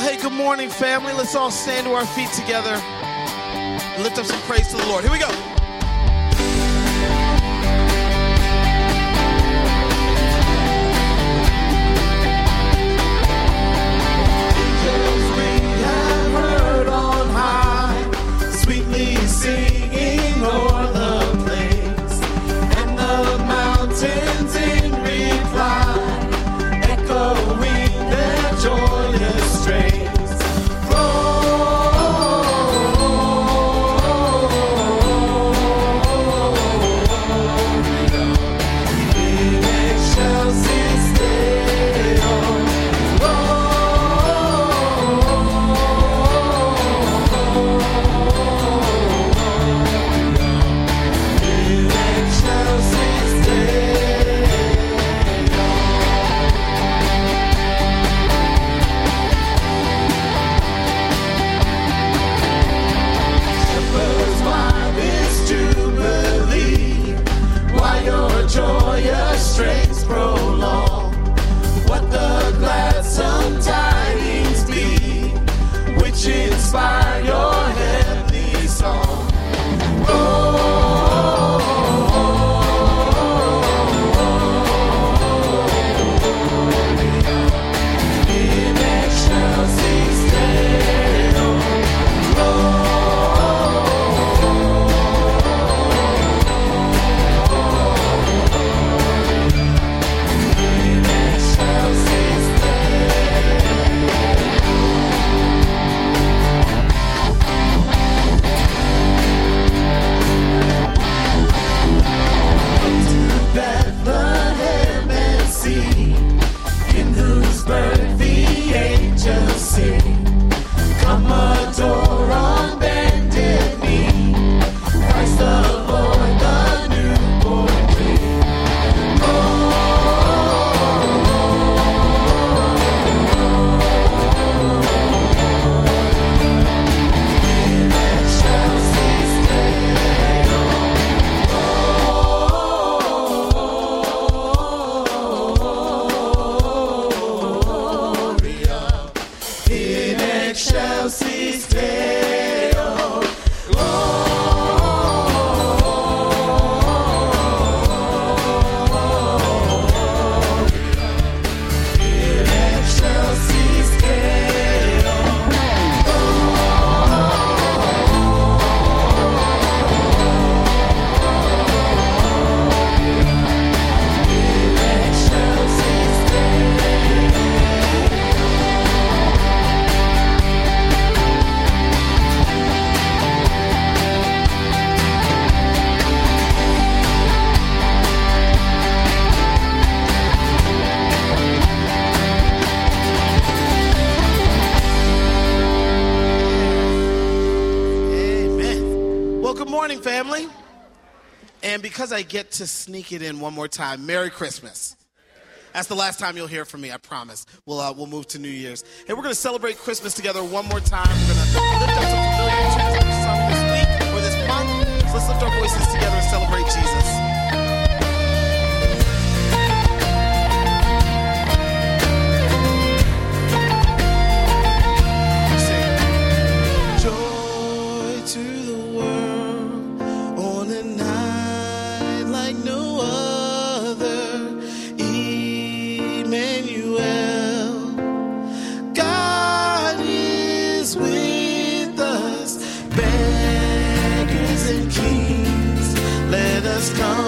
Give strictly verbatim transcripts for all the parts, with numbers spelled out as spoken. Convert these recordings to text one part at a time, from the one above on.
Hey, good morning, family. Let's all stand to our feet together and lift up some praise to the Lord. Here we go. Angels we have heard on high, sweetly singing o'er the plains, and the mountains in reply, echoing their joyous strains. Joyous strains prolong, what the gladsome tidings be, which inspire your heavenly song. Oh, in excelsis Deo. Bethlehem and see, in whose birth the angels sing. Come adore on bended knee, Christ the Lord, the newborn King. In excelsis Deo. In excelsis Deo. In excelsis Deo. In excelsis Deo. Amen. Well, good morning, family. And because I get to sneak it in one more time, Merry Christmas. That's the last time you'll hear from me, I promise. We'll uh, we'll move to New Year's. Hey, we're going to celebrate Christmas together one more time. We're going to lift up some familiar tunes that we sung this week or this month. So let's lift our voices together and celebrate Jesus. Joy to the world on a night like no other. Emmanuel, God is with us. Beggars and kings, let us come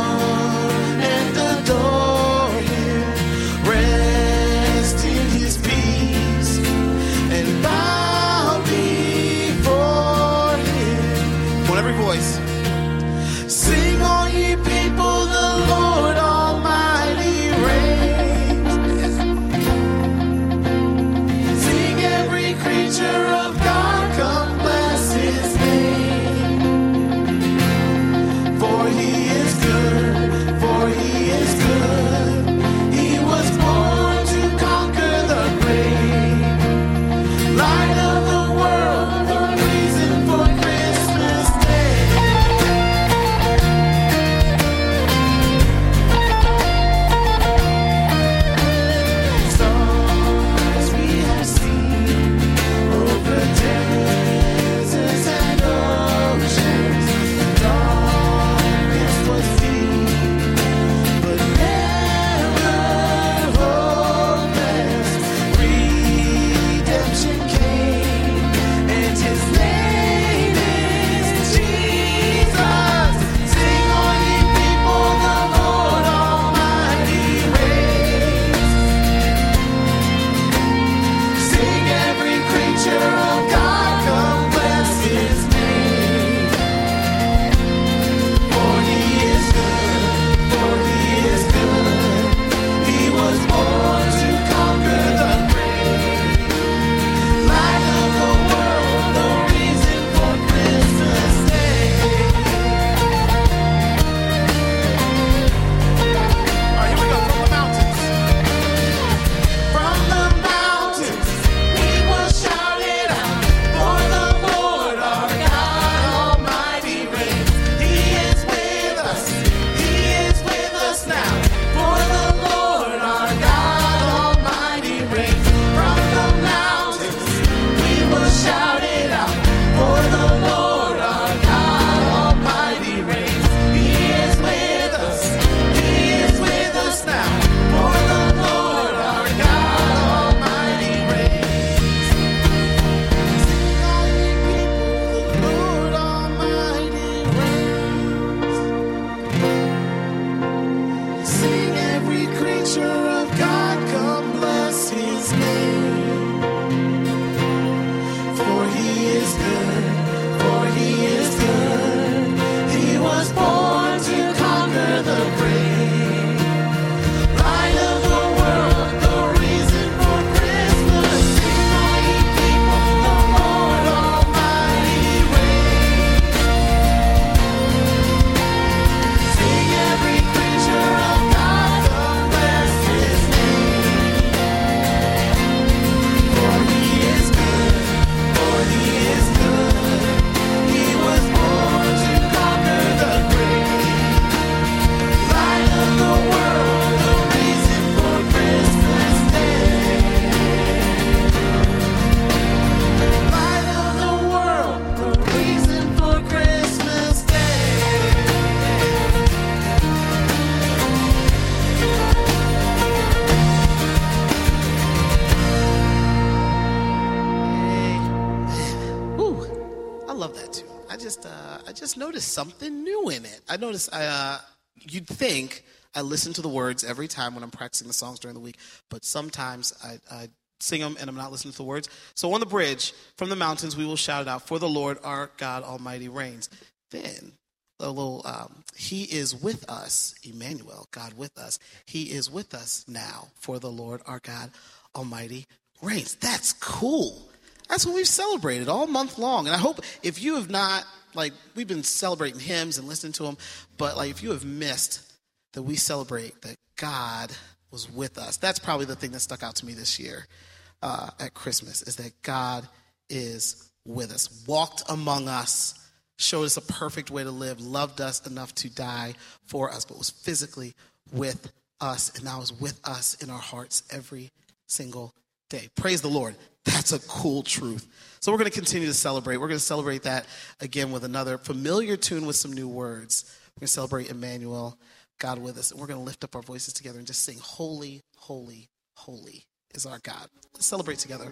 love that tune. I just, uh, I just noticed something new in it. I noticed, uh, you'd think I listen to the words every time when I'm practicing the songs during the week, but sometimes I, I sing them and I'm not listening to the words. So on the bridge, from the mountains we will shout it out, for the Lord our God Almighty reigns. Then a little, um, he is with us, Emmanuel, God with us. He is with us now, for the Lord our God Almighty reigns. That's cool. That's what we've celebrated all month long. And I hope if you have not, like, we've been celebrating hymns and listening to them, but like if you have missed that we celebrate that God was with us. That's probably the thing that stuck out to me this year uh, at Christmas, is that God is with us, walked among us, showed us a perfect way to live, loved us enough to die for us, but was physically with us, and now is with us in our hearts every single day. Praise the Lord. That's a cool truth. So we're going to continue to celebrate. We're going to celebrate that again with another familiar tune with some new words. We're going to celebrate Emmanuel, God with us, and we're going to lift up our voices together and just sing, holy, holy, holy is our God. Let's celebrate together.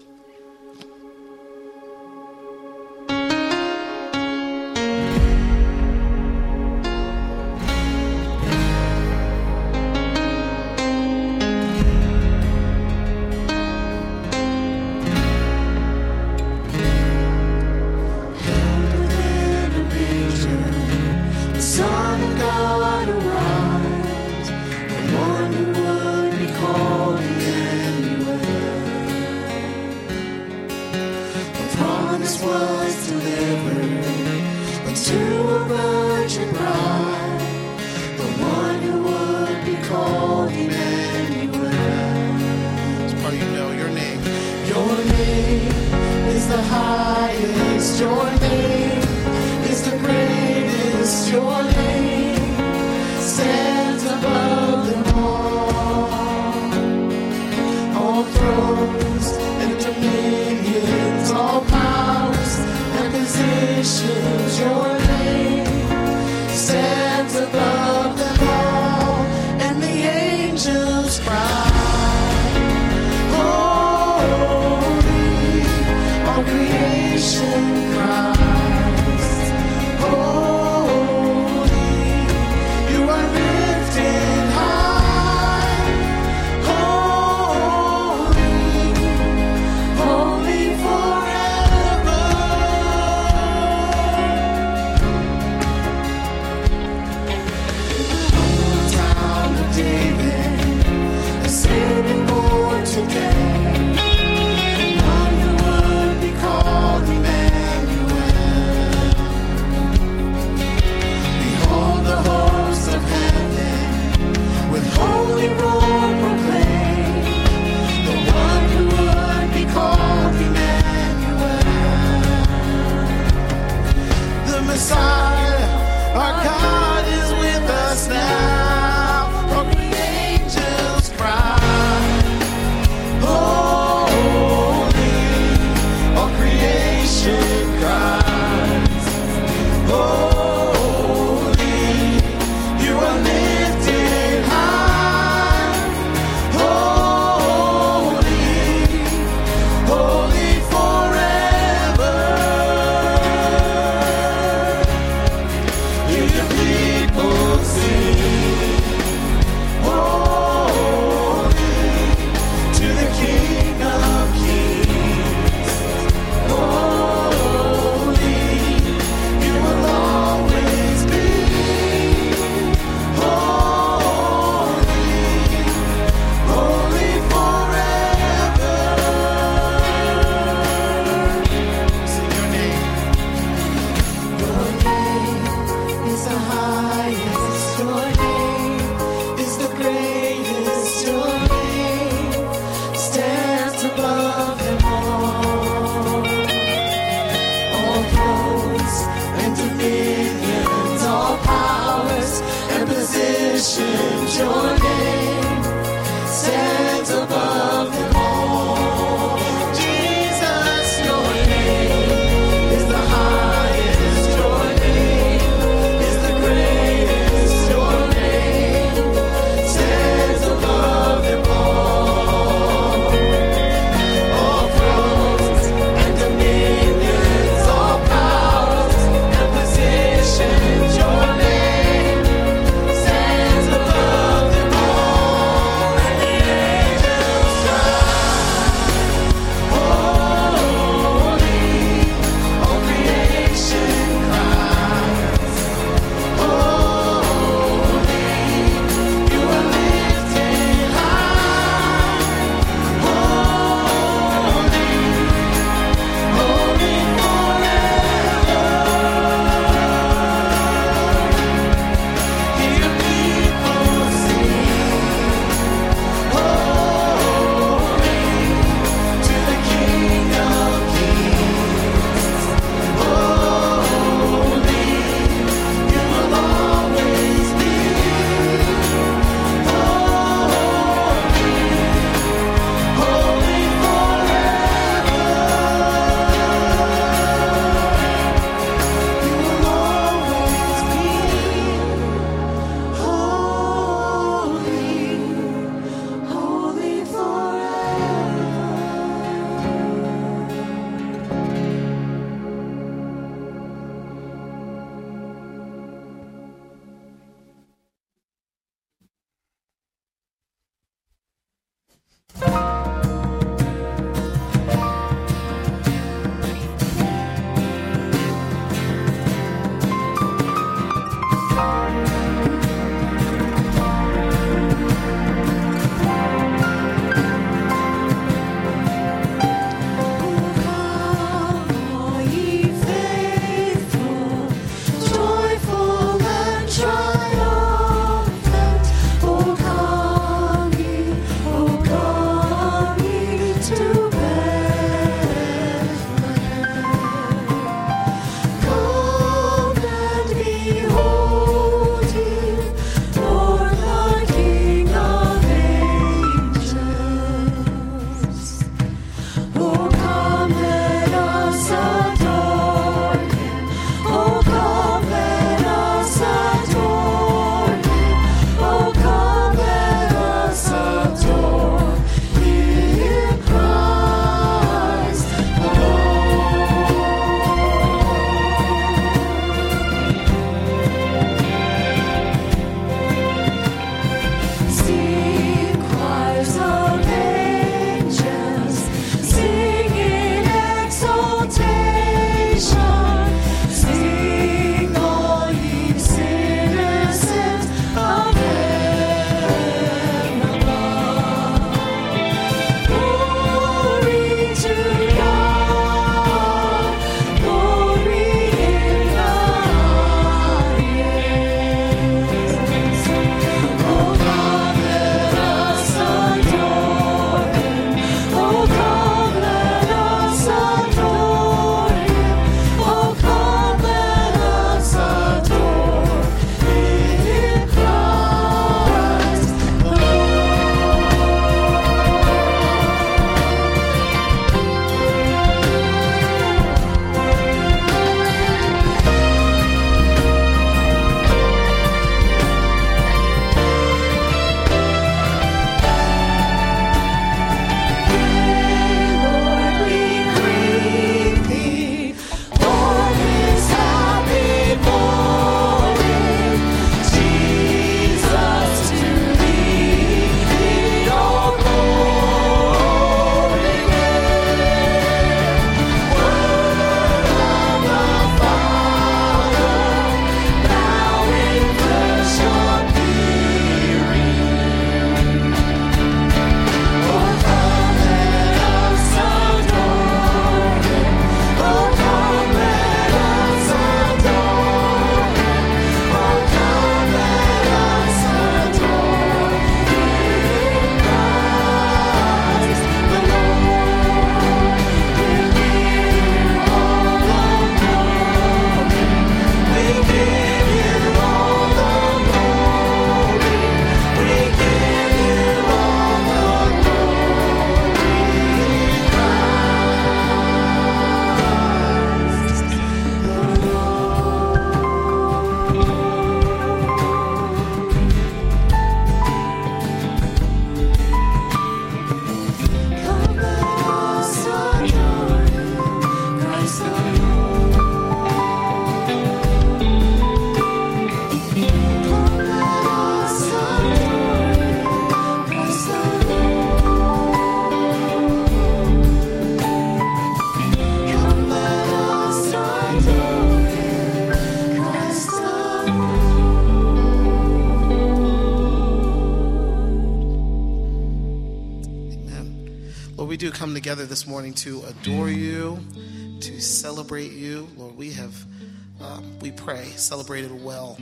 we do come together this morning to adore you, to celebrate you. Lord, we have, um, we pray, celebrated well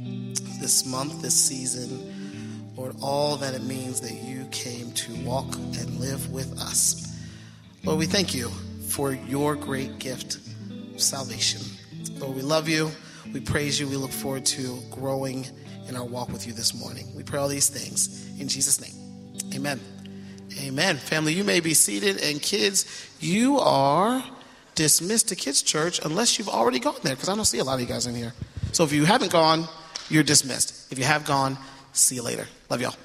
this month, this season. Lord, all that it means that you came to walk and live with us. Lord, we thank you for your great gift of salvation. Lord, we love you. We praise you. We look forward to growing in our walk with you this morning. We pray all these things in Jesus' name. Amen. Amen. Family, you may be seated. And kids, you are dismissed to Kids Church unless you've already gone there, because I don't see a lot of you guys in here. So if you haven't gone, you're dismissed. If you have gone, see you later. Love y'all.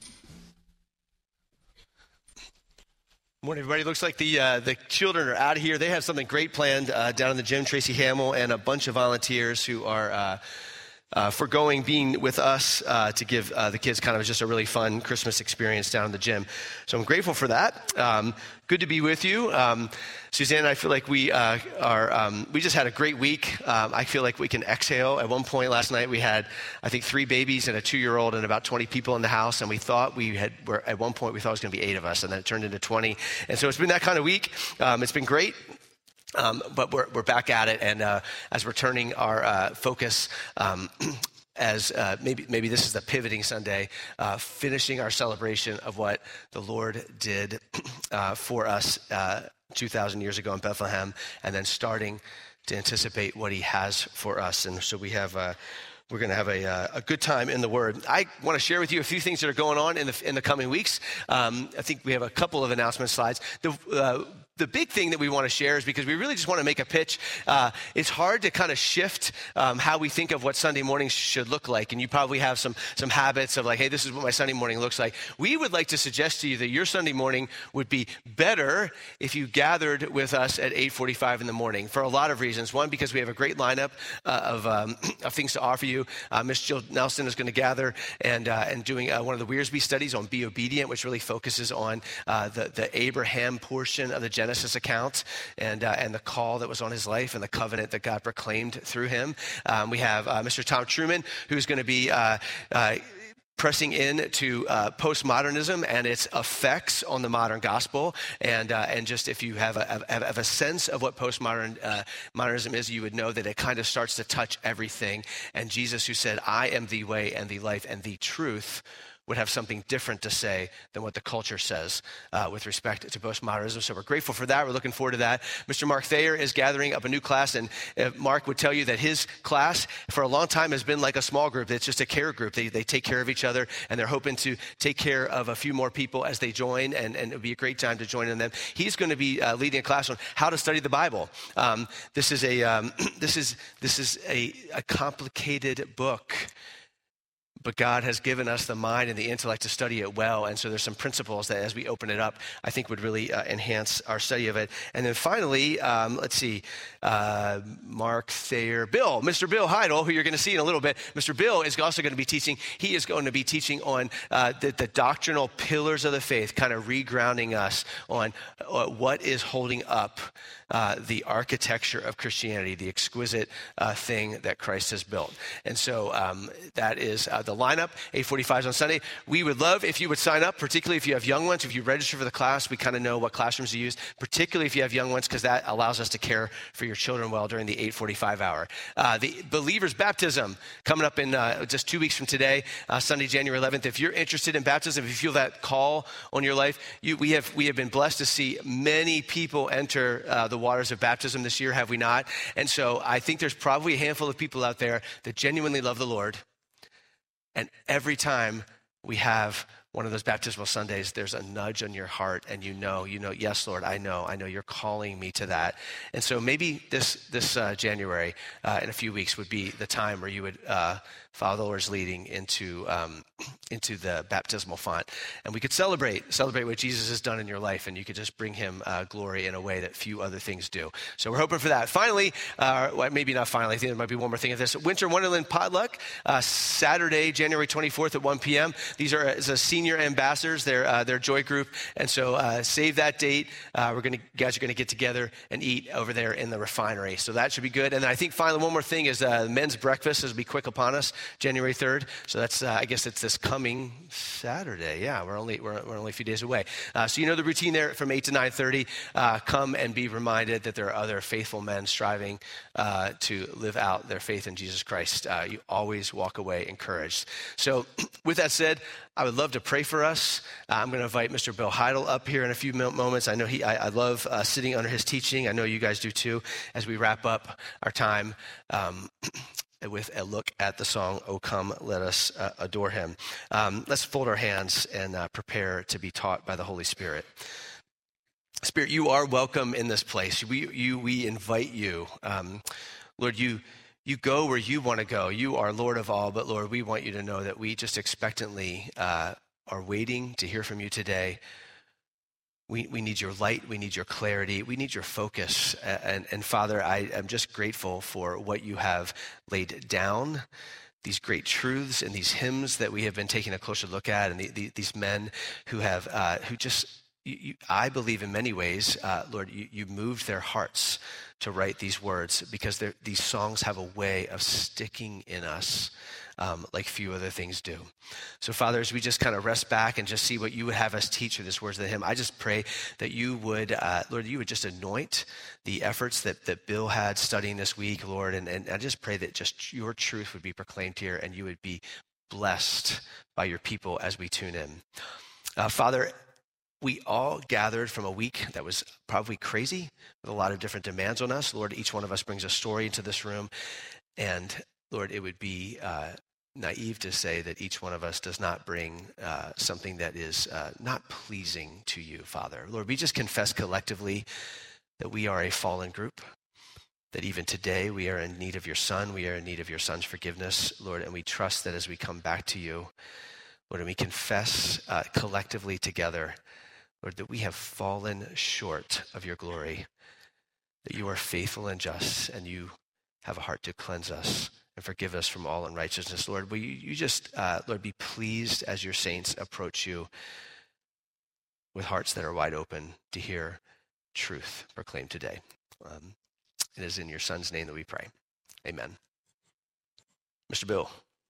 Morning, everybody. Looks like the uh, the children are out of here. They have something great planned uh, down in the gym. Tracy Hamill and a bunch of volunteers who are uh, uh, foregoing being with us uh, to give uh, the kids kind of just a really fun Christmas experience down in the gym. So I'm grateful for that. Um, good to be with you. Um, Suzanne and I feel like we uh, are, um, we just had a great week. Um, I feel like we can exhale. At one point last night, we had, I think, three babies and a two-year-old and about twenty people in the house. And we thought we had, were, at one point, we thought it was going to be eight of us. And then it turned into twenty. And so it's been that kind of week. Um, it's been great. Um, but we're, we're back at it. And uh, as we're turning our uh, focus, um, as uh, maybe maybe this is the pivoting Sunday, uh, finishing our celebration of what the Lord did uh, for us uh, two thousand years ago in Bethlehem, and then starting to anticipate what he has for us. And so we have, uh, we're going to have a, a good time in the Word. I want to share with you a few things that are going on in the in the coming weeks. Um, I think we have a couple of announcement slides. The uh, the big thing that we want to share is because we really just want to make a pitch. Uh, it's hard to kind of shift um, how we think of what Sunday mornings should look like. And you probably have some some habits of like, hey, this is what my Sunday morning looks like. We would like to suggest to you that your Sunday morning would be better if you gathered with us at eight forty-five in the morning for a lot of reasons. One, because we have a great lineup uh, of, um, of things to offer you. Uh, Miss Jill Nelson is going to gather and uh, and doing uh, one of the Wearsby studies on Be Obedient, which really focuses on uh, the, the Abraham portion of the Genesis account and uh, and the call that was on his life and the covenant that God proclaimed through him. Um, we have uh, Mister Tom Truman, who's going to be uh, uh, pressing in to uh, postmodernism and its effects on the modern gospel. And uh, and just if you have a, have, have a sense of what postmodern uh, modernism is, you would know that it kind of starts to touch everything. And Jesus, who said, I am the way and the life and the truth, would have something different to say than what the culture says uh, with respect to postmodernism. So we're grateful for that. We're looking forward to that. Mister Mark Thayer is gathering up a new class, and uh, Mark would tell you that his class for a long time has been like a small group. It's just a care group. They they take care of each other, and they're hoping to take care of a few more people as they join, and, and it would be a great time to join in them. He's going to be uh, leading a class on how to study the Bible. Um, this is a um, this is this is a, a complicated book. But God has given us the mind and the intellect to study it well. And so there's some principles that as we open it up, I think would really uh, enhance our study of it. And then finally, um, let's see, uh, Mark Thayer, Bill, Mister Bill Heidel, who you're going to see in a little bit. Mister Bill is also going to be teaching. He is going to be teaching on uh, the, the doctrinal pillars of the faith, kind of regrounding us on uh, what is holding up uh, the architecture of Christianity, the exquisite uh, thing that Christ has built. And so um, that is uh, the lineup, eight forty-five on Sunday. We would love if you would sign up, particularly if you have young ones. If you register for the class, we kind of know what classrooms you use, particularly if you have young ones, because that allows us to care for your children well during the eight forty-five hour. Uh, the believer's baptism coming up in uh, just two weeks from today, uh, Sunday, January eleventh. If you're interested in baptism, if you feel that call on your life, you, we have we have been blessed to see many people enter uh, the waters of baptism this year, have we not? And so I think there's probably a handful of people out there that genuinely love the Lord. And every time we have one of those baptismal Sundays, there's a nudge on your heart, and you know, you know, yes, Lord, I know, I know you're calling me to that. And so maybe this this uh, January, uh, in a few weeks, would be the time where you would uh, follow the Lord's leading into um, into the baptismal font, and we could celebrate celebrate what Jesus has done in your life, and you could just bring him uh, glory in a way that few other things do. So we're hoping for that. Finally, uh, well, maybe not finally, I think there might be one more thing of this. Winter Wonderland Potluck, uh, Saturday, January twenty-fourth at one p.m. These are as a senior ambassadors, they're, uh, they're Joy Group, and so uh, save that date. Uh, we're going to, guys are going to get together and eat over there in the refinery, so that should be good. And then I think finally one more thing is uh, men's breakfast is be quick upon us, January third. So that's, uh, I guess it's this coming Saturday. Yeah, we're only we're, we're only a few days away. Uh, so you know the routine there from eight to nine thirty. Uh, come and be reminded that there are other faithful men striving uh, to live out their faith in Jesus Christ. Uh, you always walk away encouraged. So with that said, I would love to pray for us. Uh, I'm going to invite Mister Bill Heidel up here in a few moments. I know he, I, I love uh, sitting under his teaching. I know you guys do too, as we wrap up our time um, with a look at the song, "Oh Come, Let Us uh, Adore Him." Um, let's fold our hands and uh, prepare to be taught by the Holy Spirit. Spirit, you are welcome in this place. We, you, we invite you. Um, Lord, you... You go where you want to go. You are Lord of all, but Lord, we want you to know that we just expectantly uh, are waiting to hear from you today. We we need your light. We need your clarity. We need your focus. And, and Father, I am just grateful for what you have laid down, these great truths and these hymns that we have been taking a closer look at, and the, the, these men who have, uh, who just, you, you, I believe in many ways, uh, Lord, you, you moved their hearts to write these words, because these songs have a way of sticking in us um, like few other things do. So Father, as we just kind of rest back and just see what you would have us teach through this words of the hymn, I just pray that you would, uh, Lord, you would just anoint the efforts that, that Bill had studying this week, Lord, and, and I just pray that just your truth would be proclaimed here, and you would be blessed by your people as we tune in. Uh, Father, we all gathered from a week that was probably crazy, with a lot of different demands on us. Lord, each one of us brings a story into this room. And Lord, it would be uh, naive to say that each one of us does not bring uh, something that is uh, not pleasing to you, Father. Lord, we just confess collectively that we are a fallen group, that even today we are in need of your Son, we are in need of your Son's forgiveness, Lord, and we trust that as we come back to you, Lord, and we confess uh, collectively together, Lord, that we have fallen short of your glory, that you are faithful and just, and you have a heart to cleanse us and forgive us from all unrighteousness. Lord, will you, you just, uh, Lord, be pleased as your saints approach you with hearts that are wide open to hear truth proclaimed today. Um, it is in your Son's name that we pray. Amen. Mister Bill.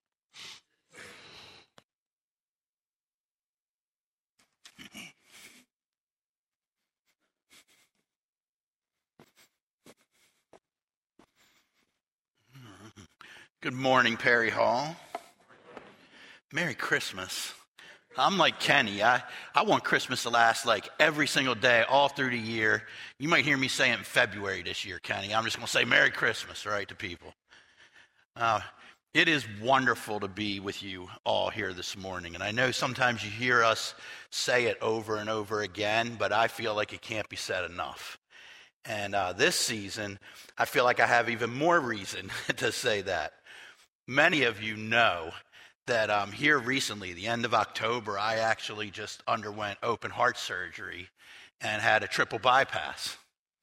Good morning, Perry Hall. Merry Christmas. I'm like Kenny. I, I want Christmas to last like every single day, all through the year. You might hear me say it in February this year, Kenny. I'm just going to say Merry Christmas, right, to people. Uh, it is wonderful to be with you all here this morning. And I know sometimes you hear us say it over and over again, but I feel like it can't be said enough. And uh, this season, I feel like I have even more reason to say that. Many of you know that um, here recently, the end of October, I actually just underwent open heart surgery and had a triple bypass.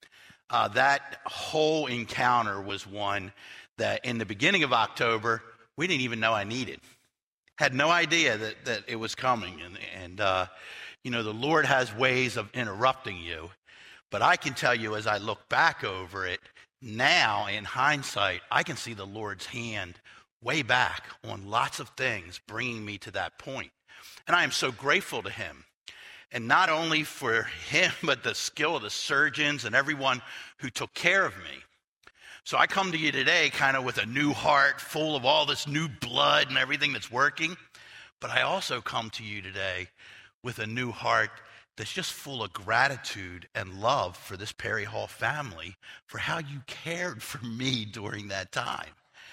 Uh, that whole encounter was one that in the beginning of October, we didn't even know I needed. Had no idea that, that it was coming. And, and uh, you know, the Lord has ways of interrupting you. But I can tell you as I look back over it, now in hindsight, I can see the Lord's hand way back on lots of things bringing me to that point. And I am so grateful to him. And not only for him, but the skill of the surgeons and everyone who took care of me. So I come to you today kind of with a new heart, full of all this new blood and everything that's working. But I also come to you today with a new heart that's just full of gratitude and love for this Perry Hall family, for how you cared for me during that time.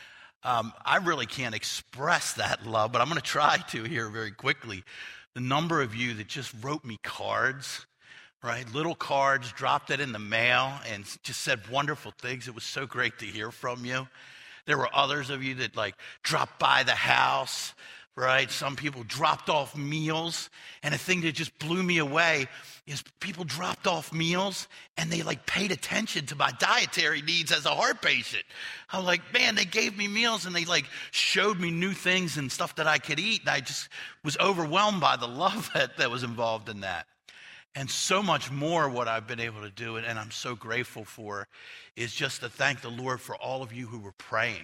Um, I really can't express that love, but I'm going to try to here very quickly. The number of you that just wrote me cards, right? Little cards, dropped it in the mail, and just said wonderful things. It was so great to hear from you. There were others of you that like dropped by the house, right? Some people dropped off meals. And a thing that just blew me away is people dropped off meals and they like paid attention to my dietary needs as a heart patient. I'm like, man, they gave me meals and they like showed me new things and stuff that I could eat. And I just was overwhelmed by the love that, that was involved in that. And so much more what I've been able to do, and, and I'm so grateful for, is just to thank the Lord for all of you who were praying.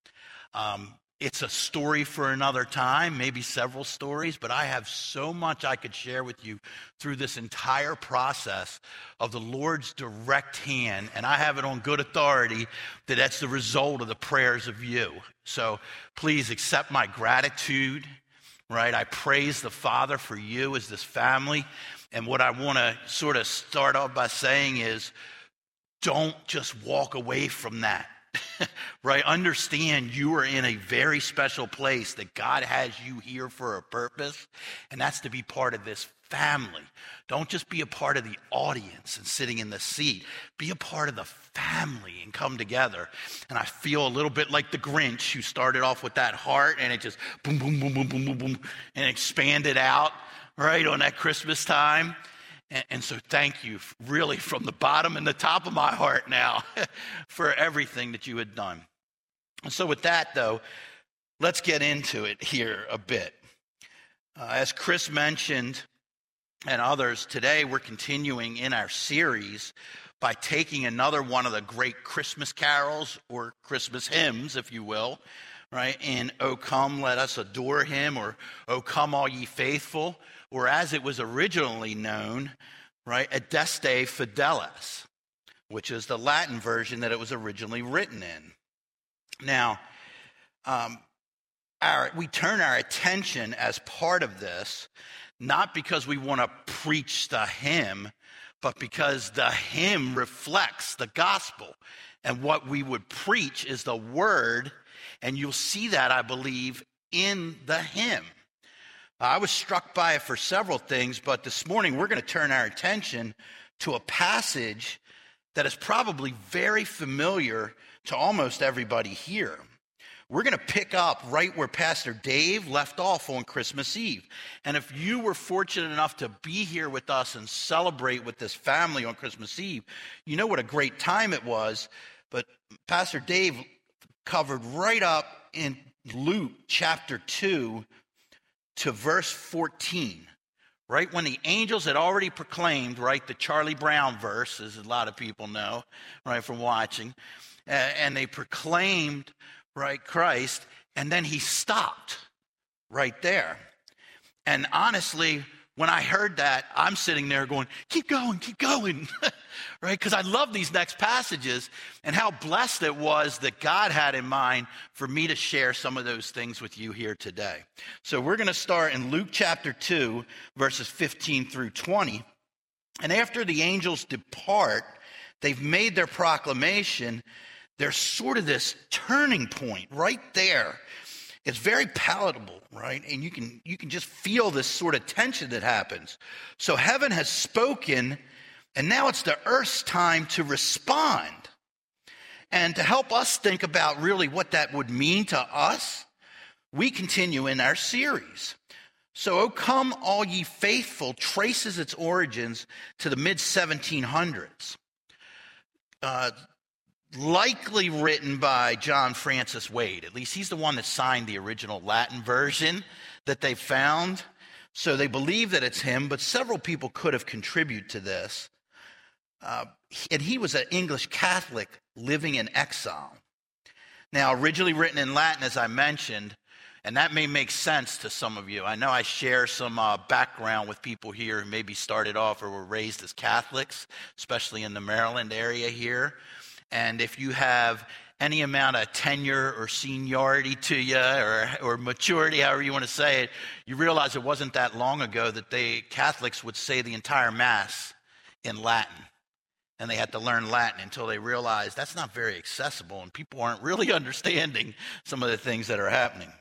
Um, It's a story for another time, maybe several stories, but I have so much I could share with you through this entire process of the Lord's direct hand, and I have it on good authority that that's the result of the prayers of you. So please accept my gratitude, right? I praise the Father for you as this family, and what I want to sort of start off by saying is, don't just walk away from that. Right? Understand you are in a very special place, that God has you here for a purpose, and that's to be part of this family. Don't just be a part of the audience and sitting in the seat. Be a part of the family and come together. And I feel a little bit like the Grinch, who started off with that heart and it just boom, boom, boom, boom, boom, boom, boom, and expanded out, right, on that Christmas time. And so thank you, really, from the bottom and the top of my heart now for everything that you had done. And so with that, though, let's get into it here a bit. Uh, as Chris mentioned, and others, today we're continuing in our series by taking another one of the great Christmas carols, or Christmas hymns, if you will, right? In O Come, Let Us Adore Him, or O Come, All Ye Faithful, or as it was originally known, right, Adeste Fideles, which is the Latin version that it was originally written in. Now, um, our, we turn our attention as part of this, not because we want to preach the hymn, but because the hymn reflects the gospel. And what we would preach is the word, and you'll see that, I believe, in the hymn. I was struck by it for several things, but this morning we're going to turn our attention to a passage that is probably very familiar to almost everybody here. We're going to pick up right where Pastor Dave left off on Christmas Eve. And if you were fortunate enough to be here with us and celebrate with this family on Christmas Eve, you know what a great time it was. But Pastor Dave covered right up in Luke chapter two to verse fourteen. Right when the angels had already proclaimed, right, the Charlie Brown verse, as a lot of people know, right, from watching, uh, and they proclaimed, right, Christ, and then he stopped right there. And honestly, when I heard that, I'm sitting there going, keep going, keep going, right? Because I love these next passages and how blessed it was that God had in mind for me to share some of those things with you here today. So we're going to start in Luke chapter two, verses fifteen through twenty. And after the angels depart, they've made their proclamation. There's sort of this turning point right there. It's very palatable, right? And you can you can just feel this sort of tension that happens. So heaven has spoken, and now it's the earth's time to respond. And to help us think about really what that would mean to us, we continue in our series. So, O Come All Ye Faithful traces its origins to the mid seventeen hundreds. Uh, likely written by John Francis Wade. At least he's the one that signed the original Latin version that they found. So they believe that it's him, but several people could have contributed to this. Uh, and he was an English Catholic living in exile. Now, originally written in Latin, as I mentioned, and that may make sense to some of you. I know I share some uh, background with people here who maybe started off or were raised as Catholics, especially in the Maryland area here. And if you have any amount of tenure or seniority to you or, or maturity, however you want to say it, you realize it wasn't that long ago that they Catholics would say the entire Mass in Latin. And they had to learn Latin until they realized that's not very accessible and people aren't really understanding some of the things that are happening.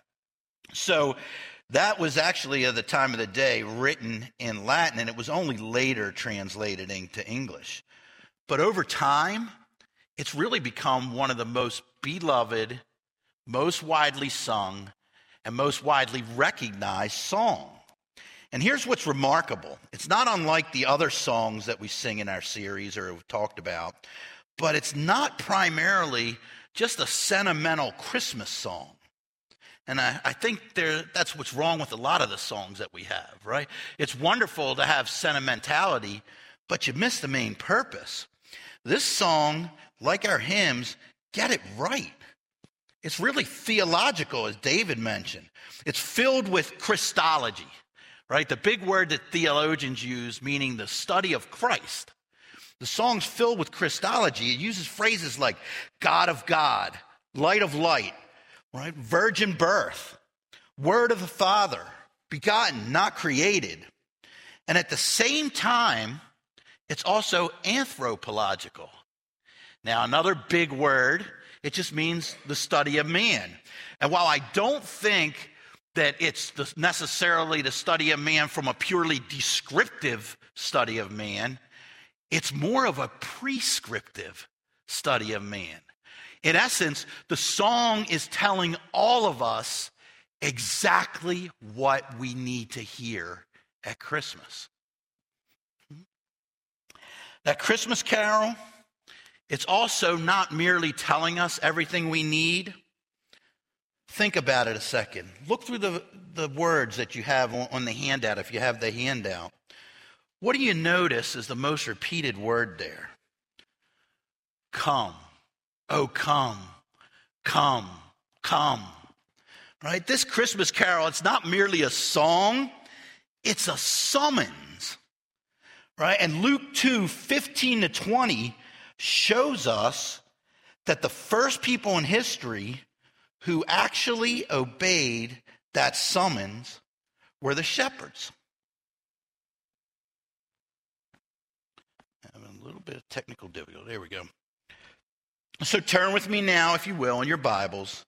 So that was actually at the time of the day written in Latin, and it was only later translated into English. But over time, it's really become one of the most beloved, most widely sung, and most widely recognized songs. And here's what's remarkable. It's not unlike the other songs that we sing in our series or have talked about, but it's not primarily just a sentimental Christmas song. And I, I think there, that's what's wrong with a lot of the songs that we have, right? It's wonderful to have sentimentality, but you miss the main purpose. This song, like our hymns, get it right. It's really theological, as David mentioned. It's filled with Christology, right? The big word that theologians use, meaning the study of Christ. The song's filled with Christology. It uses phrases like God of God, light of light, right? Virgin birth, word of the Father, begotten, not created. And at the same time, it's also anthropological. Now, another big word, it just means the study of man. And while I don't think that it's the, necessarily the study of man from a purely descriptive study of man, it's more of a prescriptive study of man. In essence, the song is telling all of us exactly what we need to hear at Christmas. That Christmas carol, it's also not merely telling us everything we need. Think about it a second. Look through the, the words that you have on, on the handout, if you have the handout. What do you notice is the most repeated word there? Come. Oh, come. Come. Come. Right? This Christmas carol, it's not merely a song, it's a summons. Right? And Luke two, fifteen to twenty shows us that the first people in history who actually obeyed that summons were the shepherds. Having a little bit of technical difficulty. There we go. So turn with me now, if you will, in your Bibles.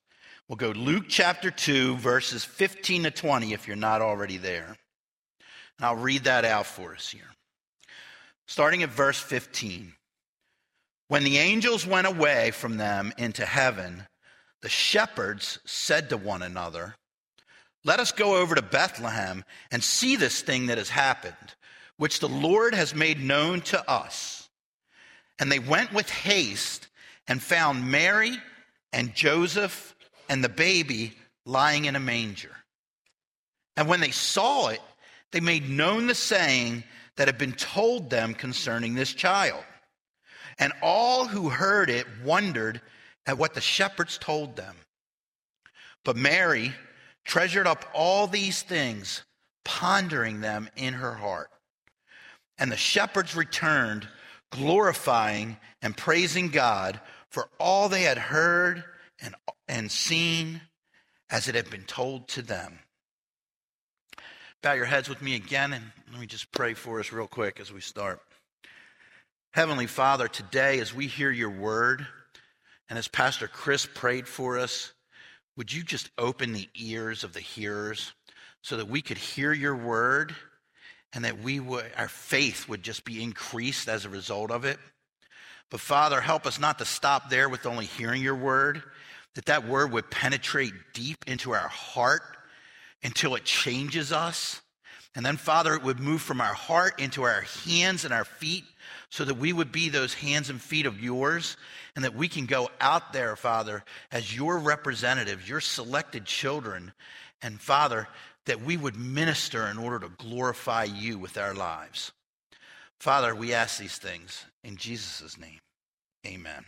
We'll go Luke chapter two, verses fifteen to twenty if you're not already there. And I'll read that out for us here. Starting at verse fifteen. When the angels went away from them into heaven, the shepherds said to one another, "Let us go over to Bethlehem and see this thing that has happened, which the Lord has made known to us." And they went with haste and found Mary and Joseph and the baby lying in a manger. And when they saw it, they made known the saying that had been told them concerning this child. And all who heard it wondered at what the shepherds told them. But Mary treasured up all these things, pondering them in her heart. And the shepherds returned, glorifying and praising God for all they had heard and, and seen as it had been told to them. Bow your heads with me again, and let me just pray for us real quick as we start. Heavenly Father, today as we hear your word, and as Pastor Chris prayed for us, would you just open the ears of the hearers so that we could hear your word and that we would, our faith would just be increased as a result of it. But Father, help us not to stop there with only hearing your word, that that word would penetrate deep into our heart until it changes us. And then, Father, it would move from our heart into our hands and our feet so that we would be those hands and feet of yours and that we can go out there, Father, as your representatives, your selected children. And, Father, that we would minister in order to glorify you with our lives. Father, we ask these things in Jesus' name. Amen.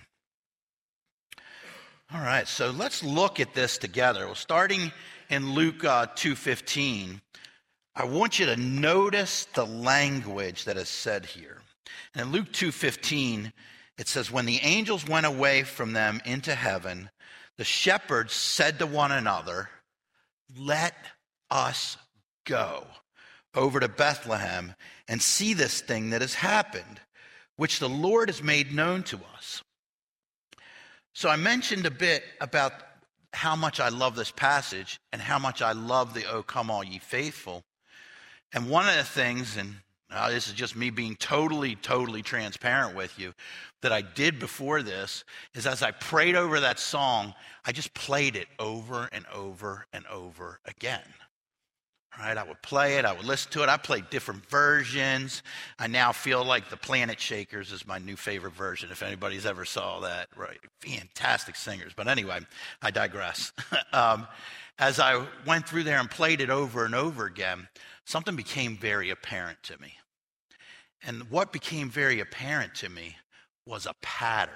All right, so let's look at this together. Well, starting in Luke uh, two fifteen, I want you to notice the language that is said here. And in Luke two fifteen, it says, when the angels went away from them into heaven, the shepherds said to one another, "Let us go over to Bethlehem and see this thing that has happened, which the Lord has made known to us." So I mentioned a bit about how much I love this passage and how much I love the "O come all ye faithful." And one of the things, and uh, this is just me being totally, totally transparent with you, that I did before this is as I prayed over that song, I just played it over and over and over again. Right? I would play it. I would listen to it. I played different versions. I now feel like the Planet Shakers is my new favorite version, if anybody's ever saw that. Right? Fantastic singers. But anyway, I digress. um, as I went through there and played it over and over again, something became very apparent to me. And what became very apparent to me was a pattern.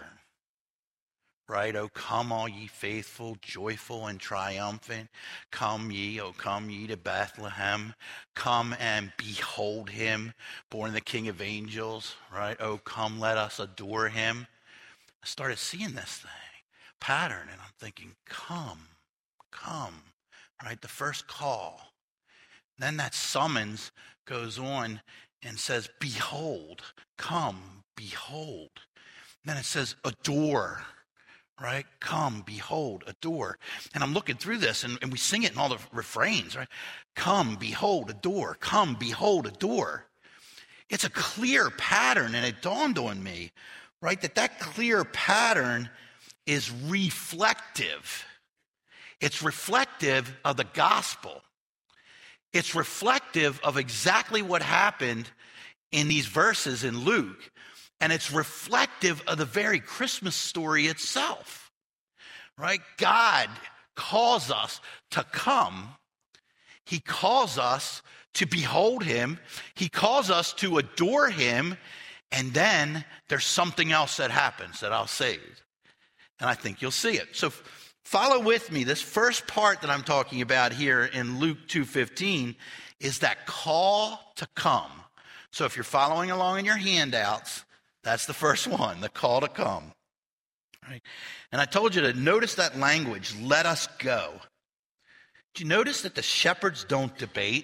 Right? "O come all ye faithful, joyful and triumphant. Come ye, O come ye to Bethlehem. Come and behold him, born the King of angels." Right? "O come, let us adore him." I started seeing this thing, pattern, and I'm thinking, come, come. Right? The first call. Then that summons goes on and says, behold, come, behold. Then it says, adore. Right? Come, behold, adore. And I'm looking through this, and, and we sing it in all the refrains, right? Come, behold, adore. Come, behold, adore. It's a clear pattern, and it dawned on me, right, that that clear pattern is reflective. It's reflective of the gospel. It's reflective of exactly what happened in these verses in Luke. And it's reflective of the very Christmas story itself, right? God calls us to come. He calls us to behold him. He calls us to adore him. And then there's something else that happens that I'll say. And I think you'll see it. So follow with me. This first part that I'm talking about here in Luke two fifteen is that call to come. So if you're following along in your handouts, that's the first one, the call to come. Right? And I told you to notice that language, "let us go." Did you notice that the shepherds don't debate?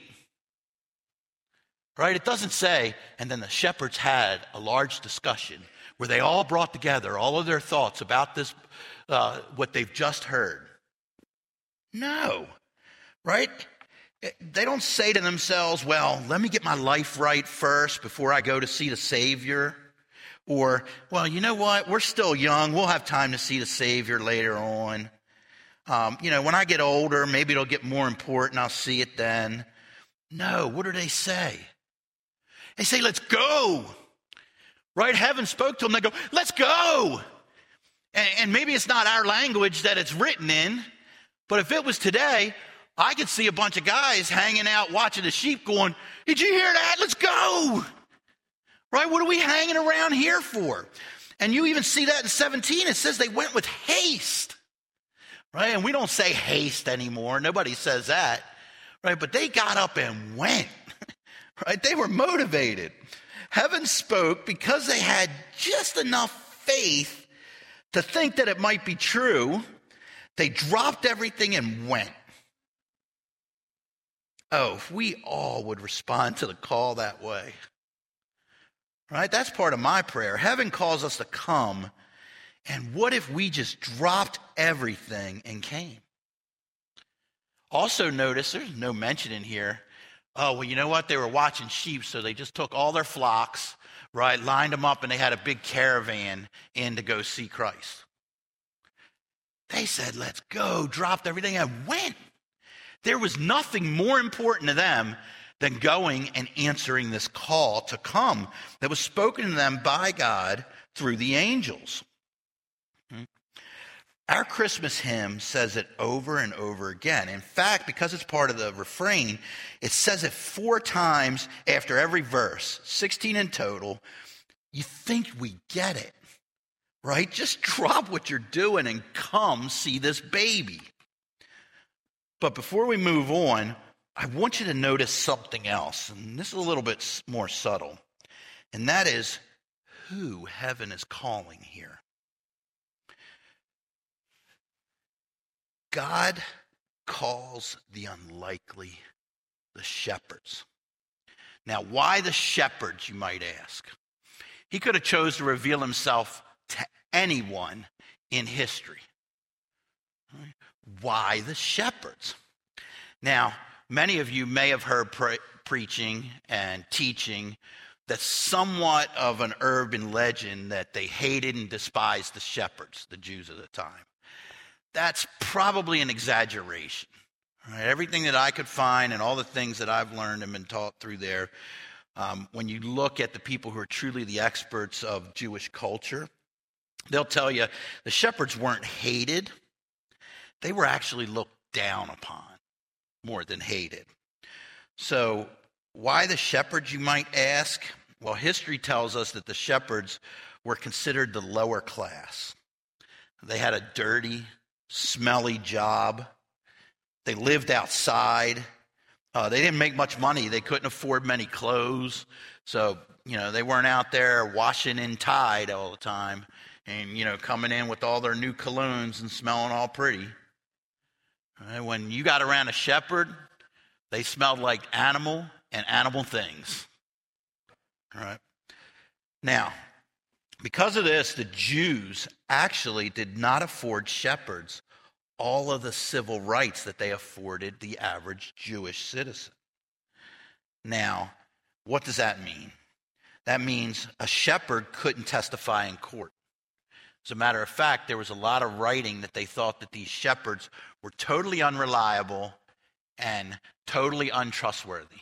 Right? It doesn't say, and then the shepherds had a large discussion where they all brought together all of their thoughts about this, uh, what they've just heard. No, right? They don't say to themselves, well, let me get my life right first before I go to see the Savior. Or, well, you know what? We're still young. We'll have time to see the Savior later on. Um, you know, when I get older, maybe it'll get more important. I'll see it then. No, what do they say? They say, let's go. Right? Heaven spoke to them. They go, let's go. And, and maybe it's not our language that it's written in, but if it was today, I could see a bunch of guys hanging out watching the sheep going, did you hear that? Let's go. Right? What are we hanging around here for? And you even see that in seventeen. It says they went with haste. Right? And we don't say haste anymore. Nobody says that. Right? But they got up and went. Right? They were motivated. Heaven spoke because they had just enough faith to think that it might be true. They dropped everything and went. Oh, if we all would respond to the call that way. Right? That's part of my prayer. Heaven calls us to come. And what if we just dropped everything and came? Also notice there's no mention in here. Oh, well, you know what? They were watching sheep, so they just took all their flocks, right, lined them up, and they had a big caravan in to go see Christ. They said, let's go, dropped everything and went. There was nothing more important to them than going and answering this call to come that was spoken to them by God through the angels. Our Christmas hymn says it over and over again. In fact, because it's part of the refrain, it says it four times after every verse, sixteen in total. You think we get it, right? Just drop what you're doing and come see this baby. But before we move on, I want you to notice something else, and this is a little bit more subtle, and that is who heaven is calling here. God calls the unlikely the shepherds. Now, why the shepherds, you might ask? He could have chose to reveal himself to anyone in history. Why the shepherds? Now, many of you may have heard pre- preaching and teaching that's somewhat of an urban legend that they hated and despised the shepherds, the Jews at the time. That's probably an exaggeration. Right? Everything that I could find and all the things that I've learned and been taught through there, um, when you look at the people who are truly the experts of Jewish culture, they'll tell you the shepherds weren't hated. They were actually looked down upon more than hated. So why the shepherds, you might ask? Well, history tells us that the shepherds were considered the lower class. They had a dirty, smelly job. They lived outside. Uh, they didn't make much money. They couldn't afford many clothes. So, you know, they weren't out there washing in Tide all the time and, you know, coming in with all their new colognes and smelling all pretty. Right? When you got around a shepherd, they smelled like animal and animal things. All right. Now, because of this, the Jews actually did not afford shepherds all of the civil rights that they afforded the average Jewish citizen. Now, what does that mean? That means a shepherd couldn't testify in court. As a matter of fact, there was a lot of writing that they thought that these shepherds were totally unreliable and totally untrustworthy.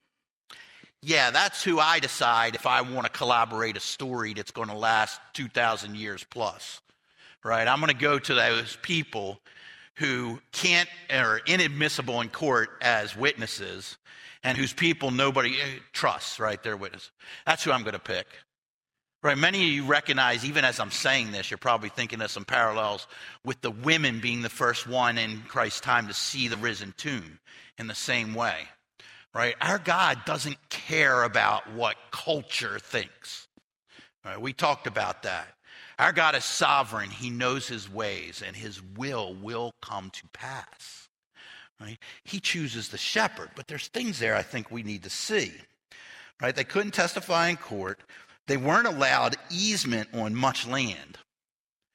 Yeah, that's who I decide if I want to collaborate a story that's going to last two thousand years plus, right? I'm going to go to those people who can't or are inadmissible in court as witnesses and whose people nobody trusts, right? They're witnesses. That's who I'm going to pick, right? Many of you recognize, even as I'm saying this, you're probably thinking of some parallels with the women being the first one in Christ's time to see the risen tomb in the same way. Right? Our God doesn't care about what culture thinks. Right? We talked about that. Our God is sovereign. He knows his ways, and his will will come to pass. Right? He chooses the shepherd, but there's things there I think we need to see. Right? They couldn't testify in court. They weren't allowed easement on much land.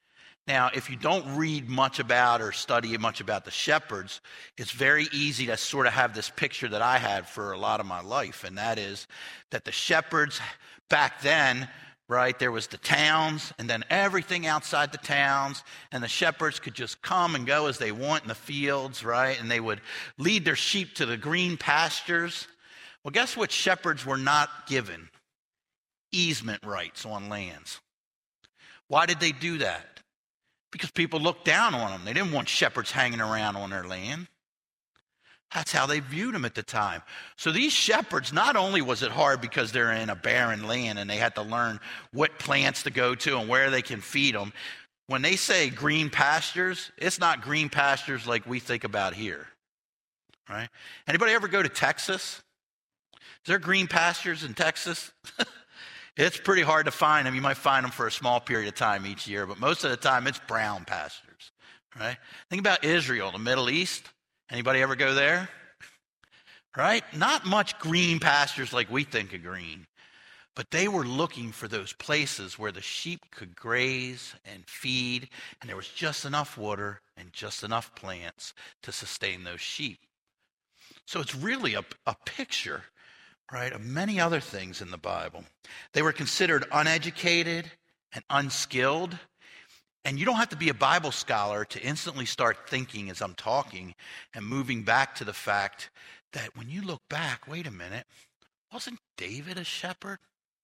Now, if you don't read much about or study much about the shepherds, it's very easy to sort of have this picture that I had for a lot of my life, and that is that the shepherds back then, right, there was the towns and then everything outside the towns, and the shepherds could just come and go as they want in the fields, right, and they would lead their sheep to the green pastures. Well, guess what shepherds were not given? Easement rights on lands. Why did they do that? Because people looked down on them. They didn't want shepherds hanging around on their land. That's how they viewed them at the time. So these shepherds, not only was it hard because they're in a barren land and they had to learn what plants to go to and where they can feed them. When they say green pastures, it's not green pastures like we think about here, right? Anybody ever go to Texas? Is there green pastures in Texas? It's pretty hard to find them. You might find them for a small period of time each year, but most of the time it's brown pastures, right? Think about Israel, the Middle East. Anybody ever go there? Right? Not much green pastures like we think of green, but they were looking for those places where the sheep could graze and feed, and there was just enough water and just enough plants to sustain those sheep. So it's really a, a picture, right, of many other things in the Bible. They were considered uneducated and unskilled. And you don't have to be a Bible scholar to instantly start thinking as I'm talking and moving back to the fact that when you look back, wait a minute, wasn't David a shepherd?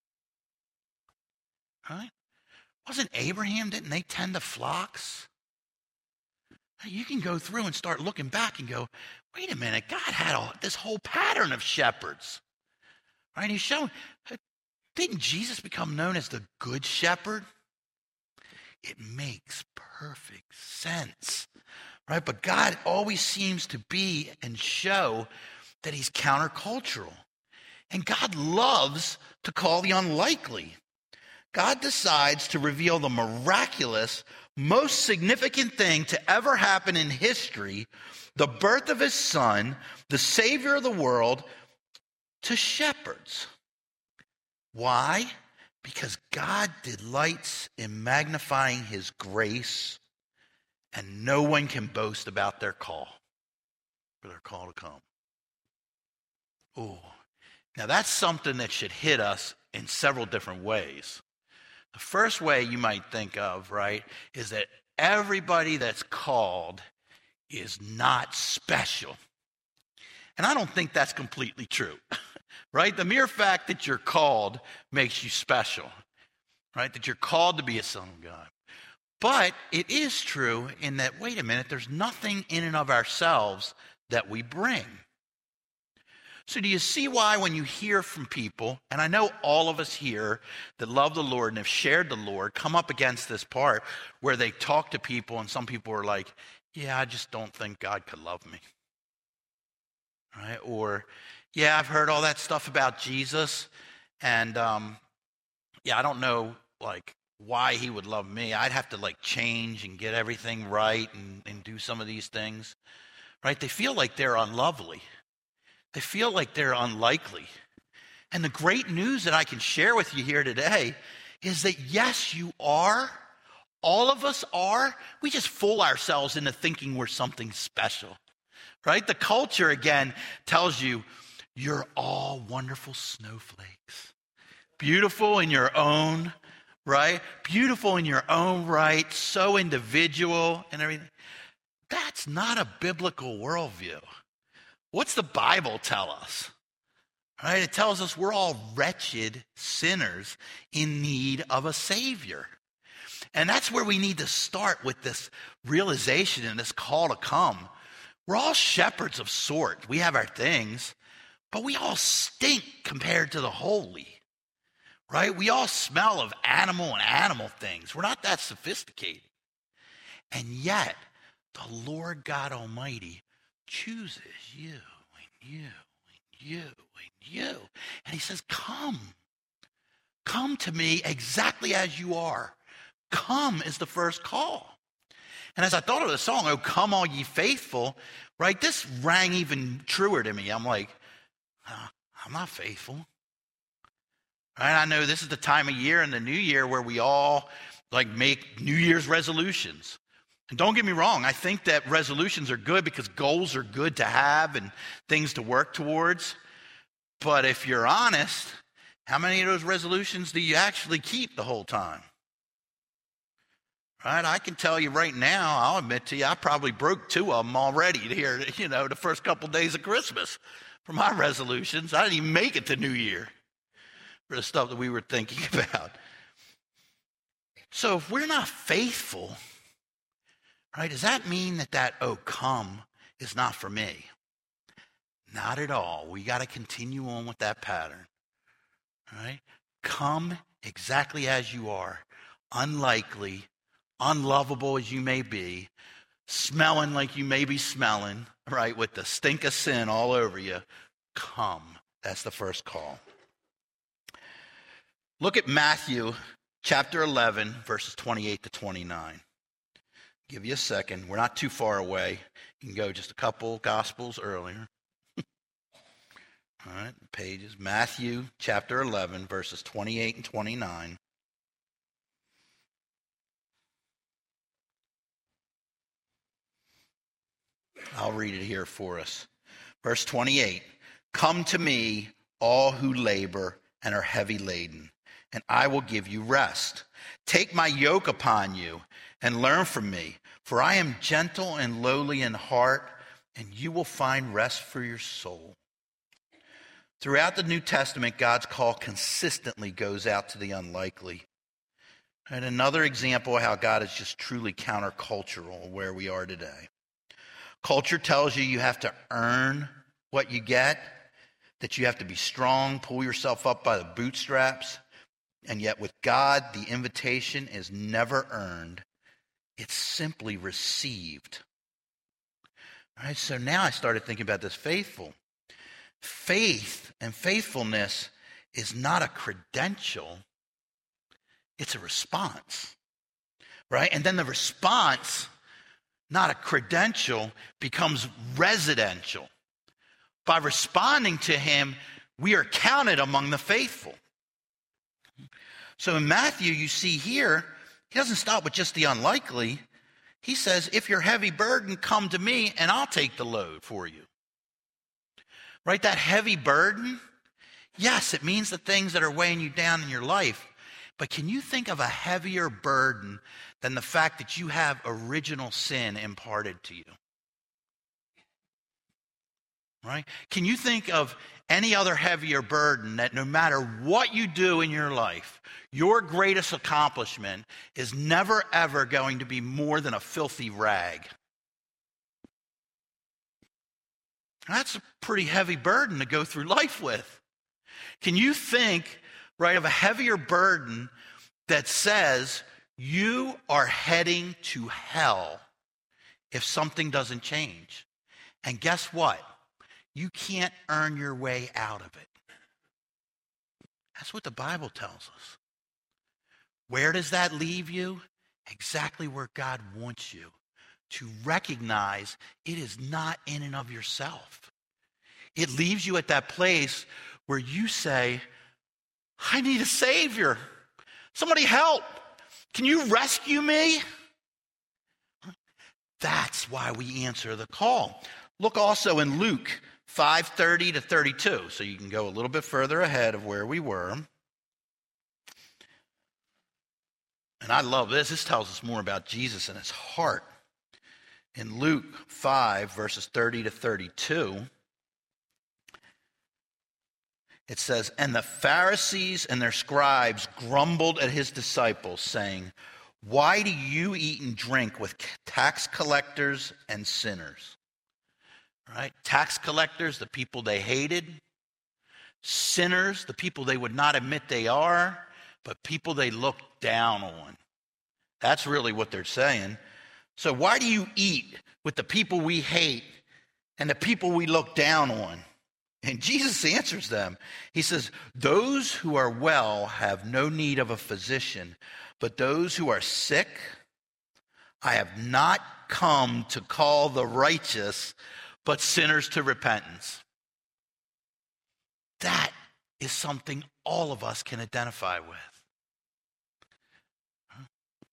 Right? Wasn't Abraham, didn't they tend the flocks? You can go through and start looking back and go, wait a minute, God had all, this whole pattern of shepherds. Right? He's showing, didn't Jesus become known as the good shepherd? It makes perfect sense, right? But God always seems to be and show that he's countercultural. And God loves to call the unlikely. God decides to reveal the miraculous, most significant thing to ever happen in history, the birth of his son, the Savior of the world, to shepherds. Why? Because God delights in magnifying his grace, and no one can boast about their call, for their call to come. Oh, now that's something that should hit us in several different ways. The first way you might think of, right, is that everybody that's called is not special. And I don't think that's completely true. Right? The mere fact that you're called makes you special, right? That you're called to be a son of God. But it is true in that, wait a minute, there's nothing in and of ourselves that we bring. So do you see why when you hear from people, and I know all of us here that love the Lord and have shared the Lord, come up against this part where they talk to people and some people are like, yeah, I just don't think God could love me. Right? Or, yeah, I've heard all that stuff about Jesus, and um, yeah, I don't know, like, why he would love me. I'd have to, like, change and get everything right and, and do some of these things, right? They feel like they're unlovely. They feel like they're unlikely. And the great news that I can share with you here today is that, yes, you are. All of us are. We just fool ourselves into thinking we're something special, right? The culture, again, tells you, you're all wonderful snowflakes. Beautiful in your own, right? Beautiful in your own right, so individual and everything. That's not a biblical worldview. What's the Bible tell us? Right? It tells us we're all wretched sinners in need of a Savior. And that's where we need to start with this realization and this call to come. We're all shepherds of sorts. We have our things. But we all stink compared to the holy, right? We all smell of animal and animal things. We're not that sophisticated. And yet, the Lord God Almighty chooses you and you and you and you. And he says, come. Come to me exactly as you are. Come is the first call. And as I thought of the song, oh, come all ye faithful, right? This rang even truer to me. I'm like, Uh, I'm not faithful. Right? I know this is the time of year in the new year where we all, like make New Year's resolutions. And don't get me wrong, I think that resolutions are good because goals are good to have and things to work towards. But if you're honest, how many of those resolutions do you actually keep the whole time? Right? I can tell you right now, I'll admit to you, I probably broke two of them already here, you know, the first couple days of Christmas for my resolutions. I didn't even make it to New Year for the stuff that we were thinking about. So if we're not faithful, right, does that mean that that, oh, come is not for me? Not at all. We got to continue on with that pattern, right? Come exactly as you are, unlikely, unlovable as you may be, smelling like you may be smelling, right, with the stink of sin all over you. Come. That's the first call. Look at Matthew chapter eleven, verses twenty-eight to twenty-nine. Give you a second. We're not too far away. You can go just a couple gospels earlier. All right, pages. Matthew chapter eleven, verses twenty-eight and twenty-nine. I'll read it here for us. Verse twenty-eight. Come to me, all who labor and are heavy laden, and I will give you rest. Take my yoke upon you and learn from me, for I am gentle and lowly in heart, and you will find rest for your soul. Throughout the New Testament, God's call consistently goes out to the unlikely. And another example of how God is just truly countercultural where we are today. Culture tells you you have to earn what you get, that you have to be strong, pull yourself up by the bootstraps. And yet with God, the invitation is never earned. It's simply received. All right, so now I started thinking about this faithful. Faith and faithfulness is not a credential. It's a response, right? And then the response, not a credential, becomes residential. By responding to him, we are counted among the faithful. So in Matthew, you see here, he doesn't stop with just the unlikely. He says, if you're heavy burden, come to me and I'll take the load for you. Right? That heavy burden, yes, it means the things that are weighing you down in your life. But can you think of a heavier burden than the fact that you have original sin imparted to you? Right? Can you think of any other heavier burden that no matter what you do in your life, your greatest accomplishment is never ever going to be more than a filthy rag? That's a pretty heavy burden to go through life with. Can you think, right, of a heavier burden that says you are heading to hell if something doesn't change? And guess what? You can't earn your way out of it. That's what the Bible tells us. Where does that leave you? Exactly where God wants you, to recognize it is not in and of yourself. It leaves you at that place where you say, I need a Savior. Somebody help. Can you rescue me? That's why we answer the call. Look also in Luke five thirty to thirty-two, so you can go a little bit further ahead of where we were. And I love this. This tells us more about Jesus and his heart. In Luke five, verses thirty to thirty-two, it says, and the Pharisees and their scribes grumbled at his disciples, saying, why do you eat and drink with tax collectors and sinners? Right? Tax collectors, the people they hated. Sinners, the people they would not admit they are, but people they look down on. That's really what they're saying. So why do you eat with the people we hate and the people we look down on? And Jesus answers them. He says, those who are well have no need of a physician, but those who are sick, I have not come to call the righteous, but sinners to repentance. That is something all of us can identify with.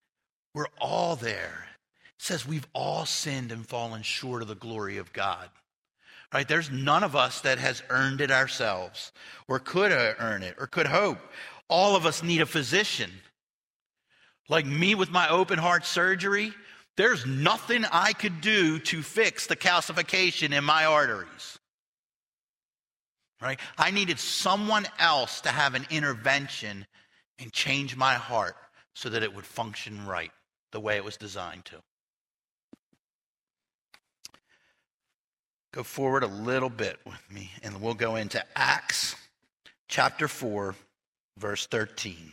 We're all there. It says we've all sinned and fallen short of the glory of God. Right? There's none of us that has earned it ourselves or could earn it or could hope. All of us need a physician. Like me with my open heart surgery, there's nothing I could do to fix the calcification in my arteries. Right? I needed someone else to have an intervention and change my heart so that it would function right the way it was designed to. Go forward a little bit with me, and we'll go into Acts chapter four, verse thirteen.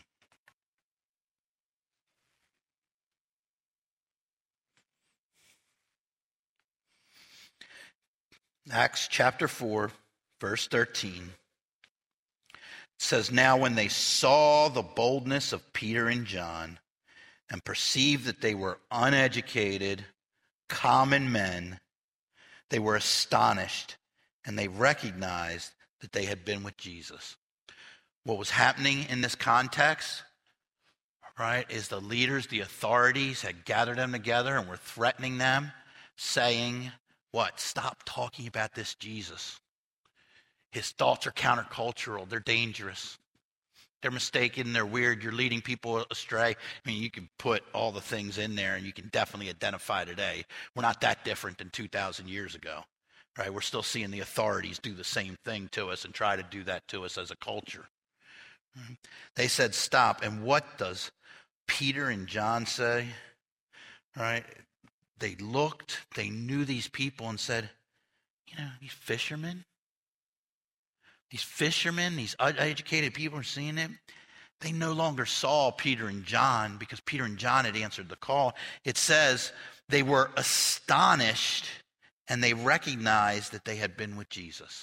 Acts chapter four, verse thirteen. It says, "Now when they saw the boldness of Peter and John and perceived that they were uneducated, common men, they were astonished, and they recognized that they had been with Jesus." What was happening in this context, right, is the leaders, the authorities had gathered them together and were threatening them, saying, what? Stop talking about this Jesus. His thoughts are countercultural. They're dangerous. They're mistaken. They're weird. You're leading people astray. I mean, you can put all the things in there, and you can definitely identify today. We're not that different than two thousand years ago, right? We're still seeing the authorities do the same thing to us and try to do that to us as a culture. They said, stop. And what does Peter and John say? Right? They looked, they knew these people and said, you know, these fishermen, these fishermen, these uneducated people are seeing it. They no longer saw Peter and John because Peter and John had answered the call. It says they were astonished and they recognized that they had been with Jesus.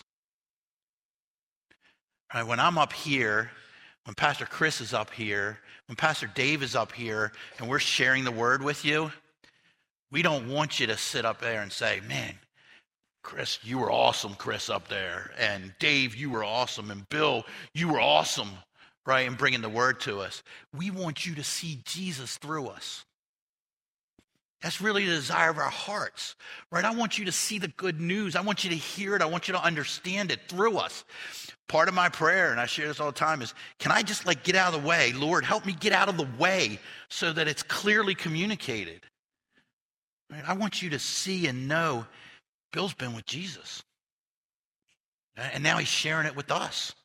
Right, when I'm up here, when Pastor Chris is up here, when Pastor Dave is up here, and we're sharing the word with you, we don't want you to sit up there and say, man, Chris, you were awesome, Chris, up there. And Dave, you were awesome. And Bill, you were awesome, right, in bringing the word to us. We want you to see Jesus through us. That's really the desire of our hearts, right? I want you to see the good news. I want you to hear it. I want you to understand it through us. Part of my prayer, and I share this all the time, is can I just like get out of the way? Lord, help me get out of the way so that it's clearly communicated. Right? I want you to see and know Bill's been with Jesus. And now he's sharing it with us.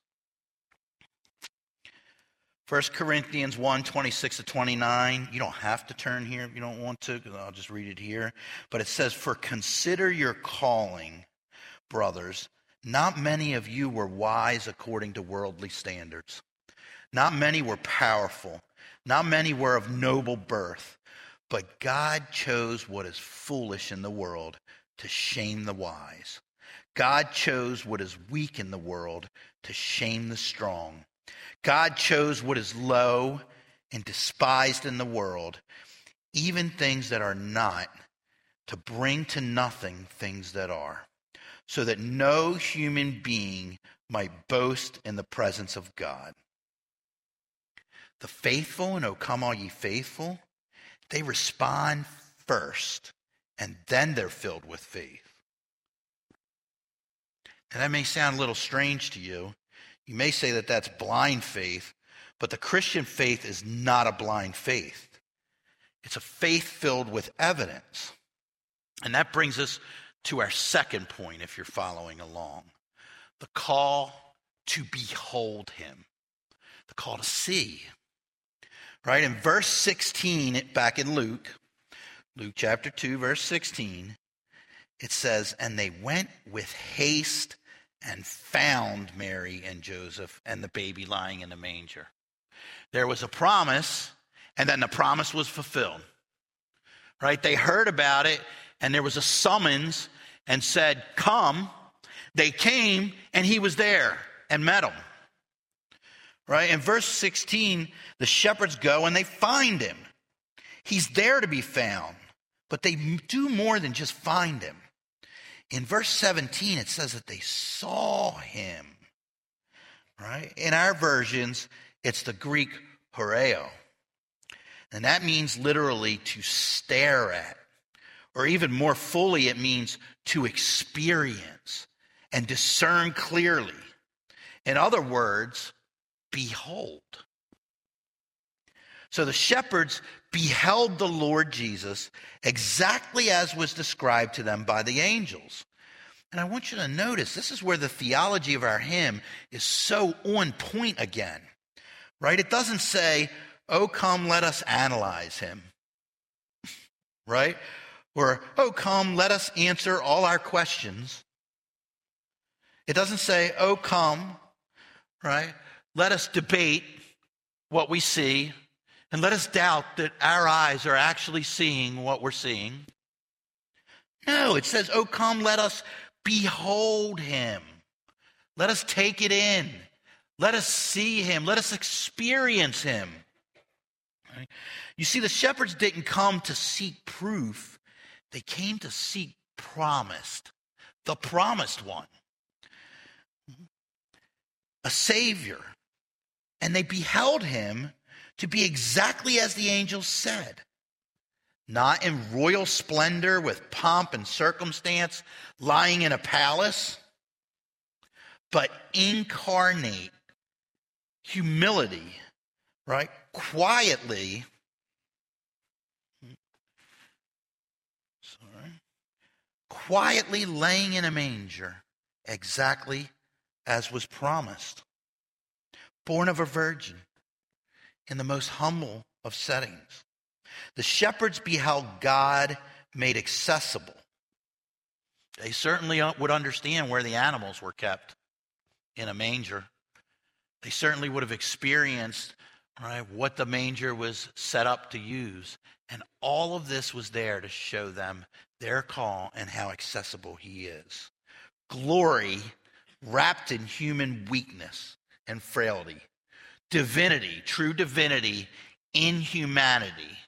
First Corinthians one, twenty-six to twenty-nine. You don't have to turn here if you don't want to, because I'll just read it here. But it says, "For consider your calling, brothers. Not many of you were wise according to worldly standards. Not many were powerful. Not many were of noble birth. But God chose what is foolish in the world to shame the wise. God chose what is weak in the world to shame the strong. God chose what is low and despised in the world, even things that are not, to bring to nothing things that are, so that no human being might boast in the presence of God. The faithful, and O come all ye faithful, they respond first, and then they're filled with faith." And that may sound a little strange to you. You may say that that's blind faith, but the Christian faith is not a blind faith. It's a faith filled with evidence. And that brings us to our second point, if you're following along. The call to behold him. The call to see. Right? In verse sixteen, back in Luke, Luke chapter two, verse sixteen, it says, "And they went with haste and found Mary and Joseph and the baby lying in the manger." There was a promise, and then the promise was fulfilled. Right? They heard about it, and there was a summons and said, "Come." They came, and he was there and met them. Right? In verse sixteen, the shepherds go and they find him. He's there to be found, but they do more than just find him. In verse seventeen, it says that they saw him. Right? In our versions, it's the Greek horeo. And that means literally to stare at. Or even more fully, it means to experience and discern clearly. In other words, behold. So the shepherds beheld the Lord Jesus exactly as was described to them by the angels. And I want you to notice, this is where the theology of our hymn is so on point again, right? It doesn't say, oh, come, let us analyze him, right? Or, oh, come, let us answer all our questions. It doesn't say, oh, come, right? Let us debate what we see, and let us doubt that our eyes are actually seeing what we're seeing. No, it says, oh, come, let us behold him. Let us take it in. Let us see him. Let us experience him. Right? You see, the shepherds didn't come to seek proof. They came to seek promised, the promised one, a Savior. And they beheld him to be exactly as the angels said, not in royal splendor with pomp and circumstance, lying in a palace, but incarnate humility, right? Quietly, sorry, quietly laying in a manger, exactly as was promised. Born of a virgin, in the most humble of settings. The shepherds beheld God made accessible. They certainly would understand where the animals were kept in a manger. They certainly would have experienced, right, what the manger was set up to use. And all of this was there to show them their call and how accessible he is. Glory wrapped in human weakness and frailty. Divinity, true divinity in humanity,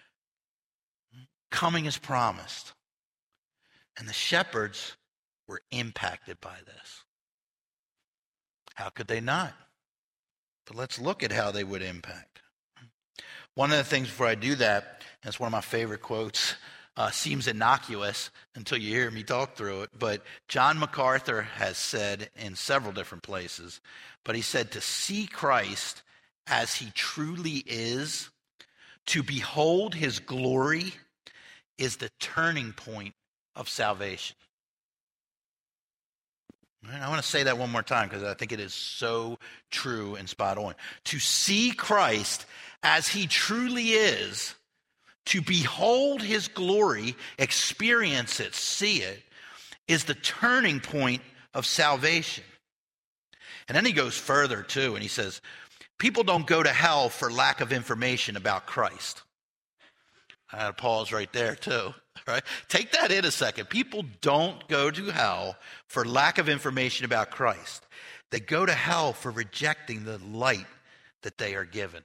coming as promised. And the shepherds were impacted by this. How could they not? But let's look at how they would impact. One of the things before I do that, and it's one of my favorite quotes, uh, seems innocuous until you hear me talk through it, but John MacArthur has said in several different places, but he said to see Christ as he truly is, to behold his glory, is the turning point of salvation. Right, I want to say that one more time because I think it is so true and spot on. To see Christ as he truly is, to behold his glory, experience it, see it, is the turning point of salvation. And then he goes further too, and he says, people don't go to hell for lack of information about Christ. I had to pause right there too, right? Take that in a second. People don't go to hell for lack of information about Christ. They go to hell for rejecting the light that they are given.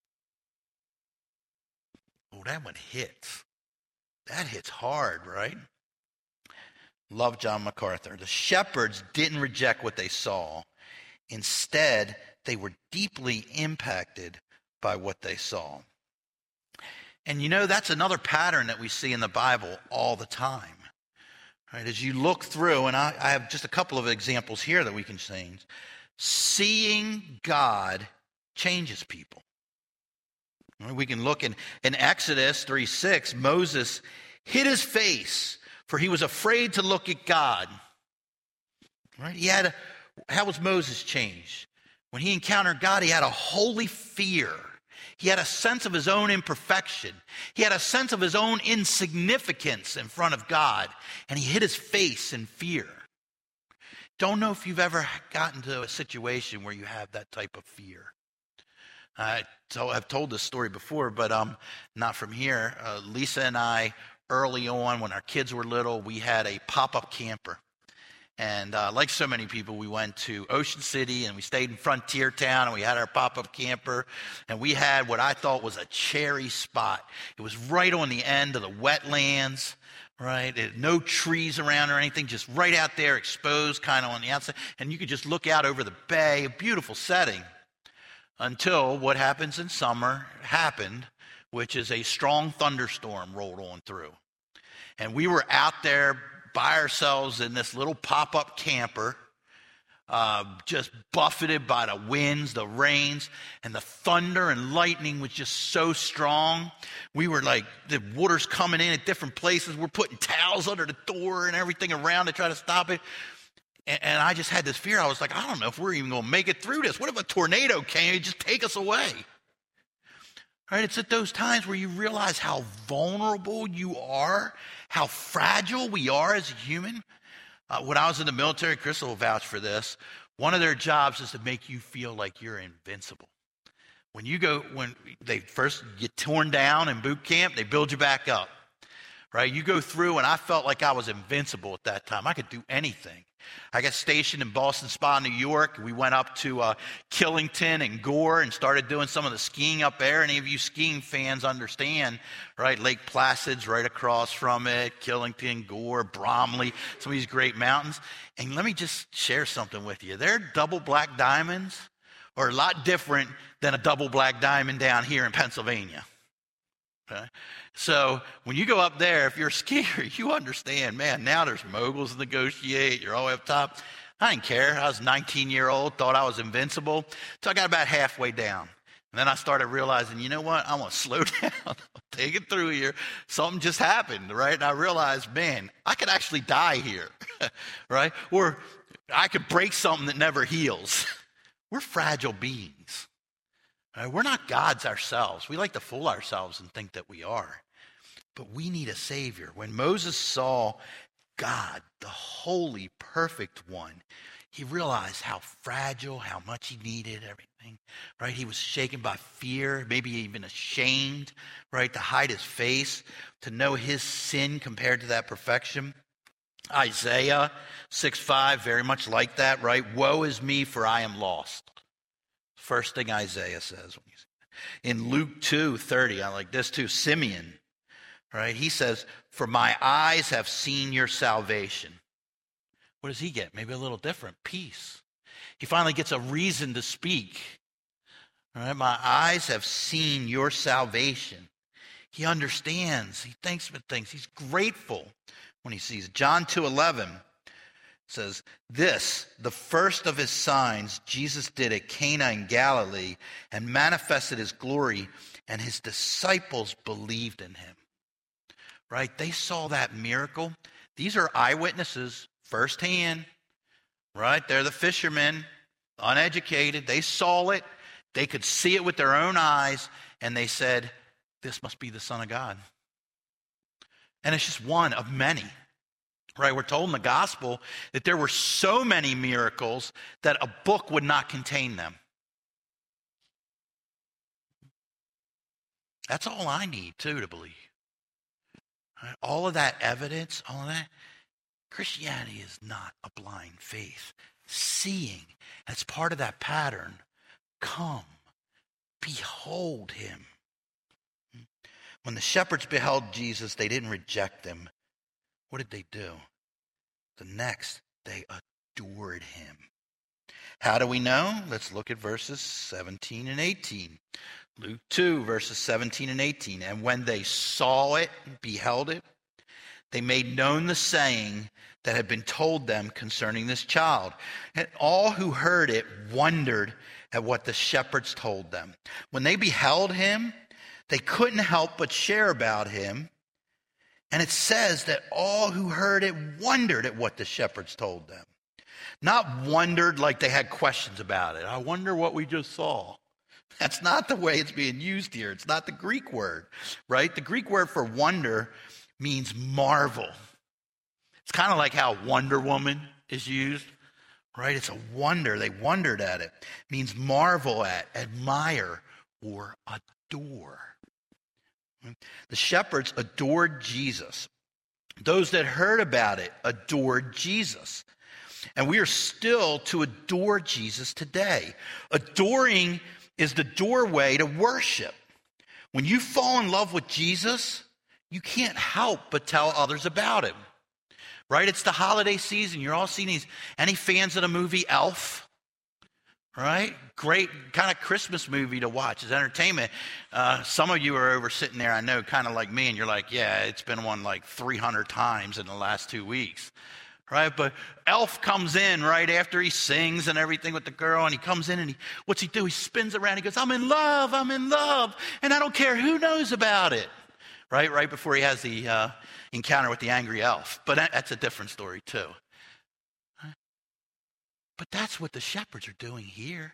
Oh, that one hits. That hits hard, right? Love John MacArthur. The shepherds didn't reject what they saw. Instead, they were deeply impacted by what they saw. And you know, that's another pattern that we see in the Bible all the time. Right? As you look through, and I, I have just a couple of examples here that we can see. Seeing God changes people. Right? We can look in, in Exodus three six, Moses hid his face, for he was afraid to look at God. Right? He had a, how was Moses changed? When he encountered God, he had a holy fear. He had a sense of his own imperfection. He had a sense of his own insignificance in front of God, and he hid his face in fear. Don't know if you've ever gotten to a situation where you have that type of fear. I told, I've told this story before, but um, not from here. Uh, Lisa and I, early on, when our kids were little, we had a pop-up camper. And uh, like so many people, we went to Ocean City and we stayed in Frontier Town and we had our pop-up camper. And we had what I thought was a cherry spot. It was right on the end of the wetlands, right? It, no trees around or anything, just right out there, exposed kind of on the outside. And you could just look out over the bay, a beautiful setting. Until what happens in summer happened which is a strong thunderstorm rolled on through. And we were out there by ourselves in this little pop-up camper, uh, just buffeted by the winds, the rains, and the thunder and lightning was just so strong. We were like, the water's coming in at different places. We're putting towels under the door and everything around to try to stop it. And, and I just had this fear. I was like, I don't know if we're even going to make it through this. What if a tornado came and just take us away? Right? It's at those times where you realize how vulnerable you are, how fragile we are as a human. Uh, when I was in the military, Crystal will vouch for this. One of their jobs is to make you feel like you're invincible. When you go, when they first get torn down in boot camp, they build you back up. Right? You go through, and I felt like I was invincible at that time. I could do anything. I got stationed in Boston Spa, New York. We went up to uh, Killington and Gore and started doing some of the skiing up there. Any of you skiing fans understand, right? Lake Placid's right across from it, Killington, Gore, Bromley, some of these great mountains. And let me just share something with you. Their double black diamonds are a lot different than a double black diamond down here in Pennsylvania. Okay? So when you go up there, if you're a skier, you understand, man, now there's moguls to negotiate. You're all the way up top. I didn't care. I was a nineteen-year-old, thought I was invincible. So I got about halfway down. And then I started realizing, you know what? I want to slow down. Take it through here. Something just happened, right? And I realized, man, I could actually die here, right? Or I could break something that never heals. We're fragile beings. Right? We're not gods ourselves. We like to fool ourselves and think that we are. But we need a Savior. When Moses saw God, the holy, perfect one, he realized how fragile, how much he needed everything, right? He was shaken by fear, maybe even ashamed, right, to hide his face, to know his sin compared to that perfection. Isaiah six five, very much like that, right? Woe is me, for I am lost. First thing Isaiah says. In Luke two thirty, I like this too, Simeon, right? He says, for my eyes have seen your salvation. What does he get? Maybe a little different. Peace. He finally gets a reason to speak. All right, my eyes have seen your salvation. He understands. He thinks about things. He's grateful when he sees it. John two eleven says, this, the first of his signs, Jesus did at Cana in Galilee and manifested his glory, and his disciples believed in him. Right? They saw that miracle. These are eyewitnesses firsthand. Right? They're the fishermen, uneducated. They saw it. They could see it with their own eyes, and they said, this must be the Son of God. And it's just one of many. Right, we're told in the gospel that there were so many miracles that a book would not contain them. That's all I need, too, to believe. Right? All of that evidence, all of that, Christianity is not a blind faith. Seeing, as part of that pattern, come, behold him. When the shepherds beheld Jesus, they didn't reject him. What did they do? The next, they adored him. How do we know? Let's look at verses seventeen and eighteen. Luke two, verses seventeen and eighteen. And when they saw it, beheld it, they made known the saying that had been told them concerning this child. And all who heard it wondered at what the shepherds told them. When they beheld him, they couldn't help but share about him. And it says that all who heard it wondered at what the shepherds told them. Not wondered like they had questions about it. I wonder what we just saw. That's not the way it's being used here. It's not the Greek word, right? The Greek word for wonder means marvel. It's kind of like how Wonder Woman is used, right? It's a wonder. They wondered at it. It means marvel at, admire, or adore. The shepherds adored Jesus. Those that heard about it adored Jesus. And we are still to adore Jesus today. Adoring is the doorway to worship. When you fall in love with Jesus, you can't help but tell others about him. Right? It's the holiday season. You're all seeing these. Any fans of the movie Elf? right? Great kind of Christmas movie to watch. It's entertainment. Uh, some of you are over sitting there, I know, kind of like me, and you're like, yeah, it's been on like three hundred times in the last two weeks, right? But Elf comes in right after he sings and everything with the girl, and he comes in and he, what's he do? He spins around. He goes, I'm in love, I'm in love, and I don't care who knows about it, right? Right before he has the uh, encounter with the angry elf. But that, that's a different story too. Right? But that's what the shepherds are doing here.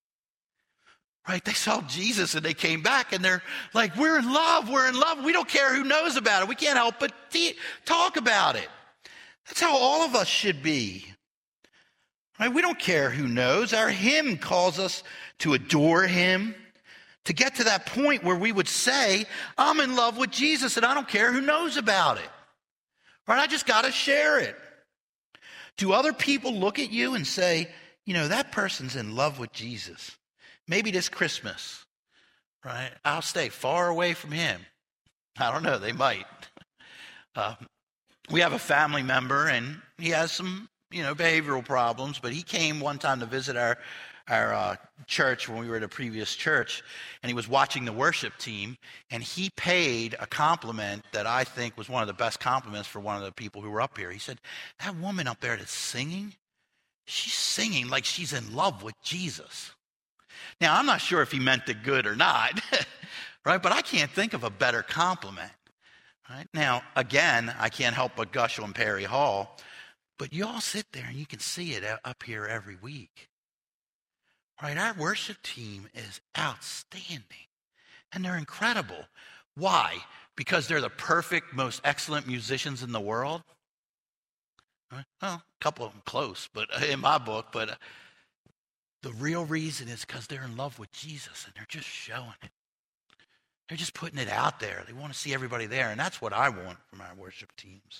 Right? They saw Jesus and they came back and they're like, we're in love, we're in love. We don't care who knows about it. We can't help but te- talk about it. That's how all of us should be. Right? We don't care who knows. Our hymn calls us to adore him, to get to that point where we would say, I'm in love with Jesus and I don't care who knows about it. Right? I just got to share it. Do other people look at you and say, you know, that person's in love with Jesus? Maybe this Christmas, right? I'll stay far away from him. I don't know, they might. Uh, we have a family member, and he has some, you know, behavioral problems, but he came one time to visit our, our uh, church when we were at a previous church, and he was watching the worship team, and he paid a compliment that I think was one of the best compliments for one of the people who were up here. He said, that woman up there that's singing, she's singing like she's in love with Jesus. Now, I'm not sure if he meant it good or not, right? But I can't think of a better compliment, right? Now, again, I can't help but gush on Perry Hall, but you all sit there and you can see it up here every week, right? Our worship team is outstanding, and they're incredible. Why? Because they're the perfect, most excellent musicians in the world? Well, a couple of them close, but in my book, but... Uh, The real reason is because they're in love with Jesus and they're just showing it. They're just putting it out there. They want to see everybody there, and that's what I want from our worship teams.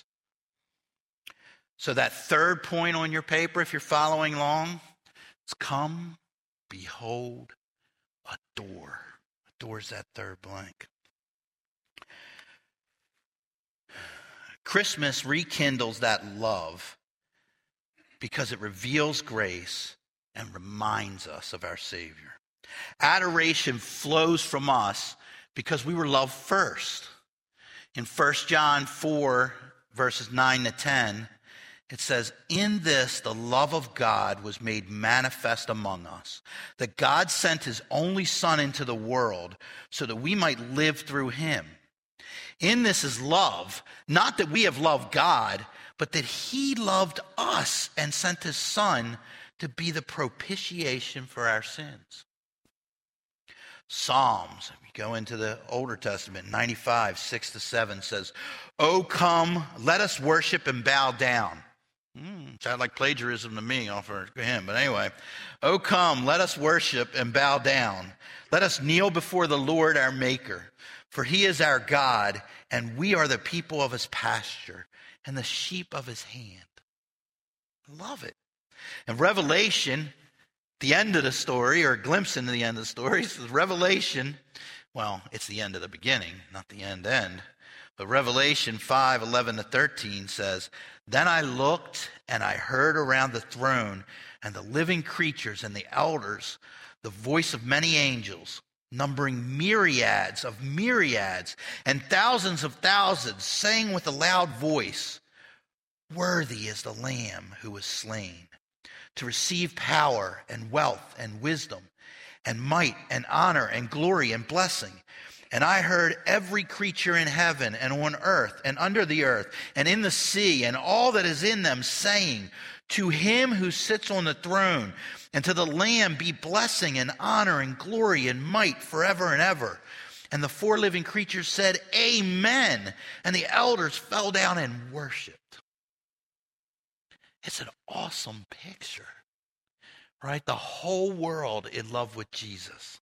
So that third point on your paper, if you're following along, is come, behold, adore. Adore's that third blank. Christmas rekindles that love because it reveals grace and reminds us of our Savior. Adoration flows from us because we were loved first. In First John four, verses nine to ten, it says, in this the love of God was made manifest among us, that God sent his only Son into the world so that we might live through him. In this is love, not that we have loved God, but that he loved us and sent his Son to be the propitiation for our sins. Psalms, if you go into the Older Testament, ninety-five, six to seven says, oh, come, let us worship and bow down. Mm, sounds like plagiarism to me off of him, but anyway. Oh, come, let us worship and bow down. Let us kneel before the Lord our Maker, for he is our God, and we are the people of his pasture and the sheep of his hand. I love it. And Revelation, the end of the story, or a glimpse into the end of the story, says Revelation, well, it's the end of the beginning, not the end end. But Revelation five, eleven to thirteen says, then I looked and I heard around the throne and the living creatures and the elders, the voice of many angels, numbering myriads of myriads and thousands of thousands, saying with a loud voice, worthy is the Lamb who was slain to receive power and wealth and wisdom and might and honor and glory and blessing. And I heard every creature in heaven and on earth and under the earth and in the sea and all that is in them saying, to him who sits on the throne and to the Lamb be blessing and honor and glory and might forever and ever. And the four living creatures said, amen. And the elders fell down and worshiped. It's an awesome picture, right? The whole world in love with Jesus.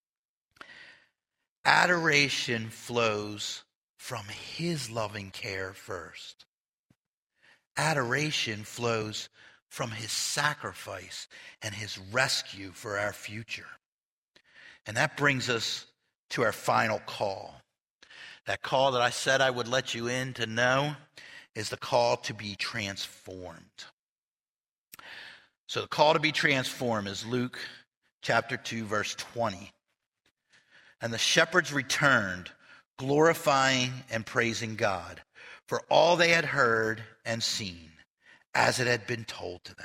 Adoration flows from his loving care first. Adoration flows from his sacrifice and his rescue for our future. And that brings us to our final call. That call that I said I would let you in to know is the call to be transformed. So the call to be transformed is Luke chapter two, verse twenty. And the shepherds returned, glorifying and praising God for all they had heard and seen, as it had been told to them.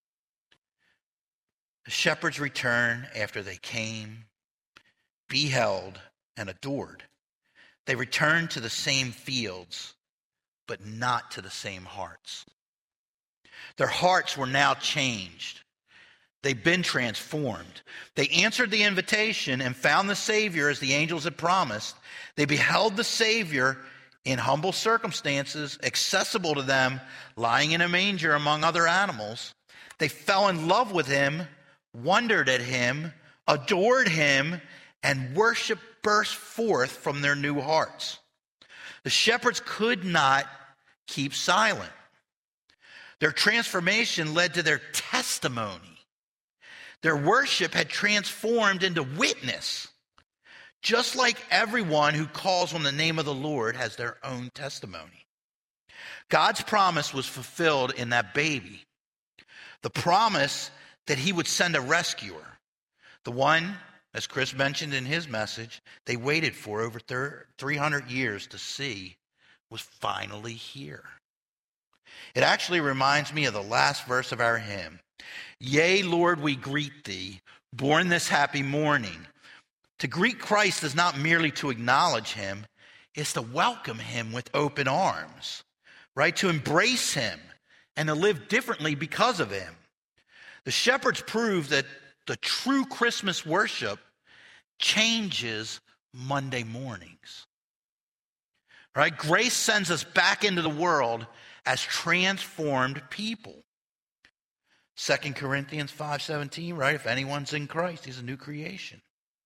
The shepherds returned after they came, beheld, and adored. They returned to the same fields, but not to the same hearts. Their hearts were now changed. They've been transformed. They answered the invitation and found the Savior as the angels had promised. They beheld the Savior in humble circumstances, accessible to them, lying in a manger among other animals. They fell in love with him, wondered at him, adored him, and worship burst forth from their new hearts. The shepherds could not keep silent. Their transformation led to their testimony. Their worship had transformed into witness. Just like everyone who calls on the name of the Lord has their own testimony. God's promise was fulfilled in that baby. The promise that he would send a rescuer. The one, as Chris mentioned in his message, they waited for over three hundred years to see was finally here. It actually reminds me of the last verse of our hymn. Yea, Lord, we greet thee, born this happy morning. To greet Christ is not merely to acknowledge him, it's to welcome him with open arms, right? To embrace him and to live differently because of him. The shepherds prove that the true Christmas worship changes Monday mornings, right? Grace sends us back into the world as transformed people. Second Corinthians five seventeen, right? If anyone's in Christ, he's a new creation.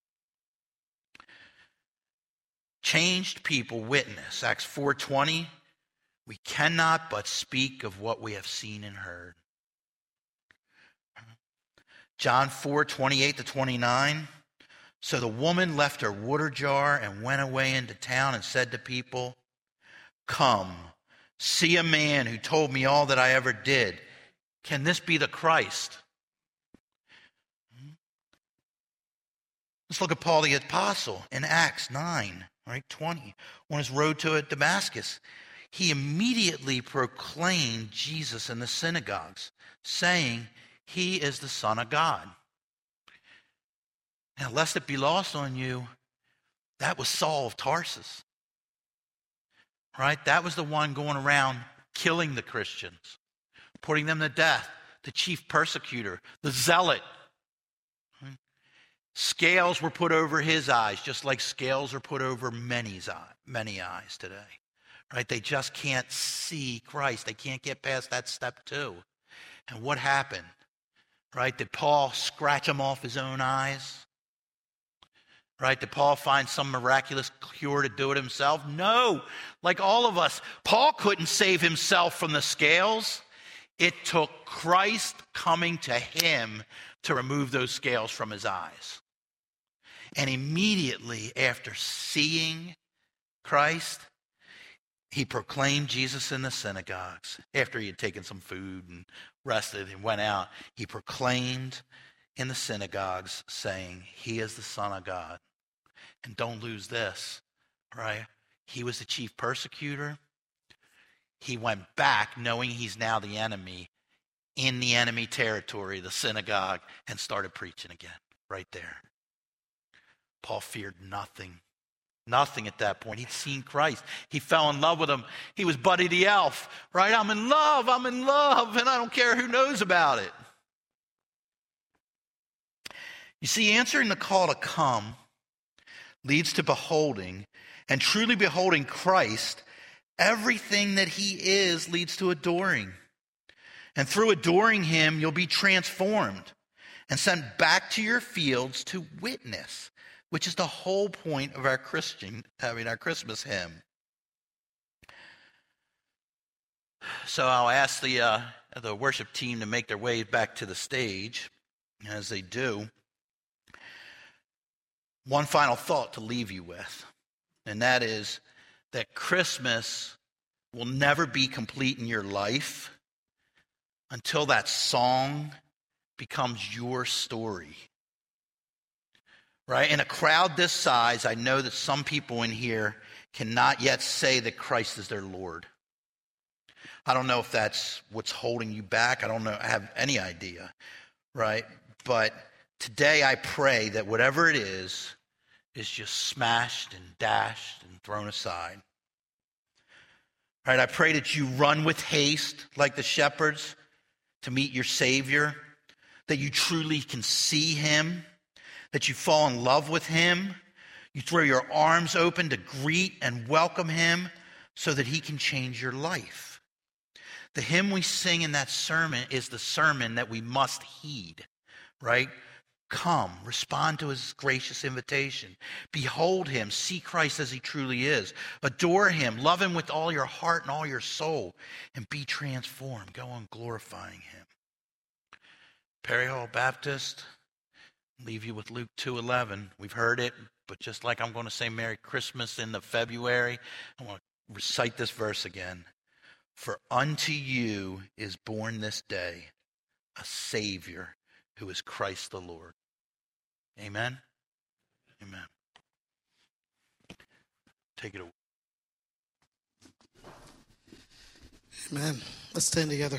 Changed people witness. Acts four twenty, we cannot but speak of what we have seen and heard. John four twenty-eight to twenty-nine, so the woman left her water jar and went away into town and said to people, come, see a man who told me all that I ever did. Can this be the Christ? Let's look at Paul the Apostle in Acts nine, right, twenty. On his road to Damascus, he immediately proclaimed Jesus in the synagogues, saying, he is the Son of God. Now, lest it be lost on you, that was Saul of Tarsus. Right? That was the one going around killing the Christians, putting them to death, the chief persecutor, the zealot. Scales were put over his eyes, just like scales are put over many's eye, many eyes today. Right? They just can't see Christ. They can't get past that step two. And what happened? Right? Did Paul scratch him off his own eyes? Right? Did Paul find some miraculous cure to do it himself? No. Like all of us, Paul couldn't save himself from the scales. It took Christ coming to him to remove those scales from his eyes. And immediately after seeing Christ, he proclaimed Jesus in the synagogues. After he had taken some food and rested and went out, he proclaimed in the synagogues, saying, he is the Son of God. And don't lose this, right? He was the chief persecutor. He went back knowing he's now the enemy, in the enemy territory, the synagogue, and started preaching again right there. Paul feared nothing. Nothing at that point. He'd seen Christ. He fell in love with him. He was Buddy the Elf, right? I'm in love, I'm in love, and I don't care who knows about it. You see, answering the call to come leads to beholding, and truly beholding Christ, everything that he is leads to adoring. And through adoring him, you'll be transformed and sent back to your fields to witness, which is the whole point of our Christian, I mean, our Christmas hymn. So I'll ask the uh, the worship team to make their way back to the stage. As they do, one final thought to leave you with, and that is that Christmas will never be complete in your life until that song becomes your story. right? In a crowd this size, I know that some people in here cannot yet say that Christ is their Lord. I don't know if that's what's holding you back. I don't know. I have any idea, right? But today I pray that whatever it is, is just smashed and dashed and thrown aside. Right? I pray that you run with haste like the shepherds to meet your Savior, that you truly can see him, that you fall in love with him, you throw your arms open to greet and welcome him so that he can change your life. The hymn we sing in that sermon is the sermon that we must heed, right? Come, respond to his gracious invitation. Behold him, see Christ as he truly is. Adore him, love him with all your heart and all your soul, and be transformed. Go on glorifying him. Perry Hall Baptist, leave you with Luke two eleven. We've heard it, but just like I'm going to say Merry Christmas in the February, I want to recite this verse again. For unto you is born this day a Savior who is Christ the Lord. Amen? Amen. Take it away. Amen. Let's stand together.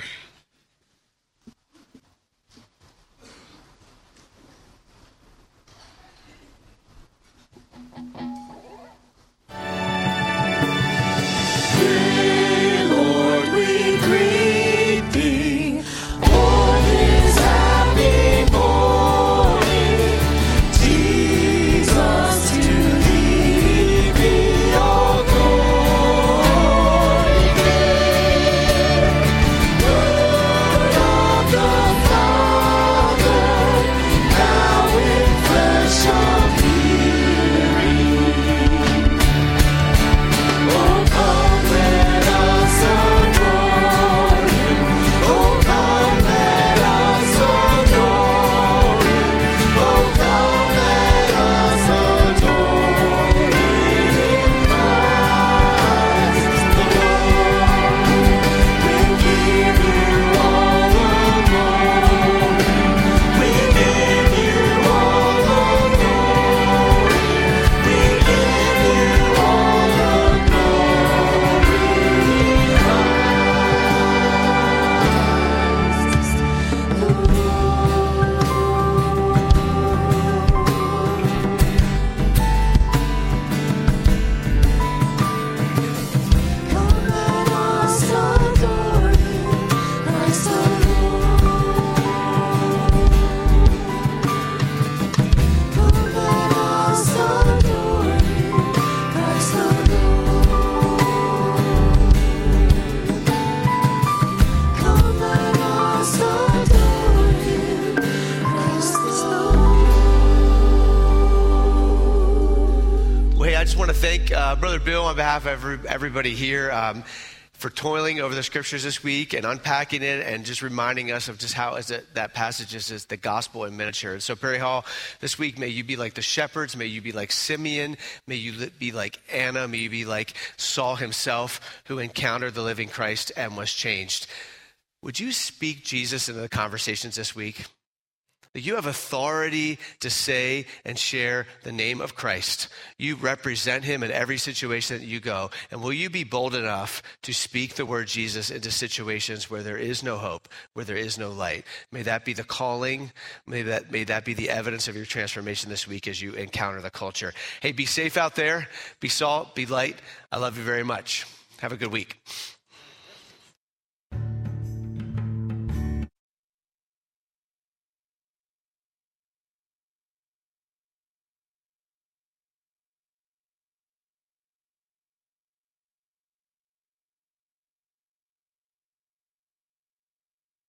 Uh, Brother Bill, on behalf of every, everybody here, um, for toiling over the scriptures this week and unpacking it and just reminding us of just how is it, that passage is, is the gospel in miniature. And so, Perry Hall, this week, may you be like the shepherds, may you be like Simeon, may you be like Anna, may you be like Saul himself, who encountered the living Christ and was changed. Would you speak Jesus into the conversations this week? You have authority to say and share the name of Christ. You represent him in every situation that you go. And will you be bold enough to speak the word Jesus into situations where there is no hope, where there is no light? May that be the calling. May that, may that be the evidence of your transformation this week as you encounter the culture. Hey, be safe out there. Be salt, be light. I love you very much. Have a good week.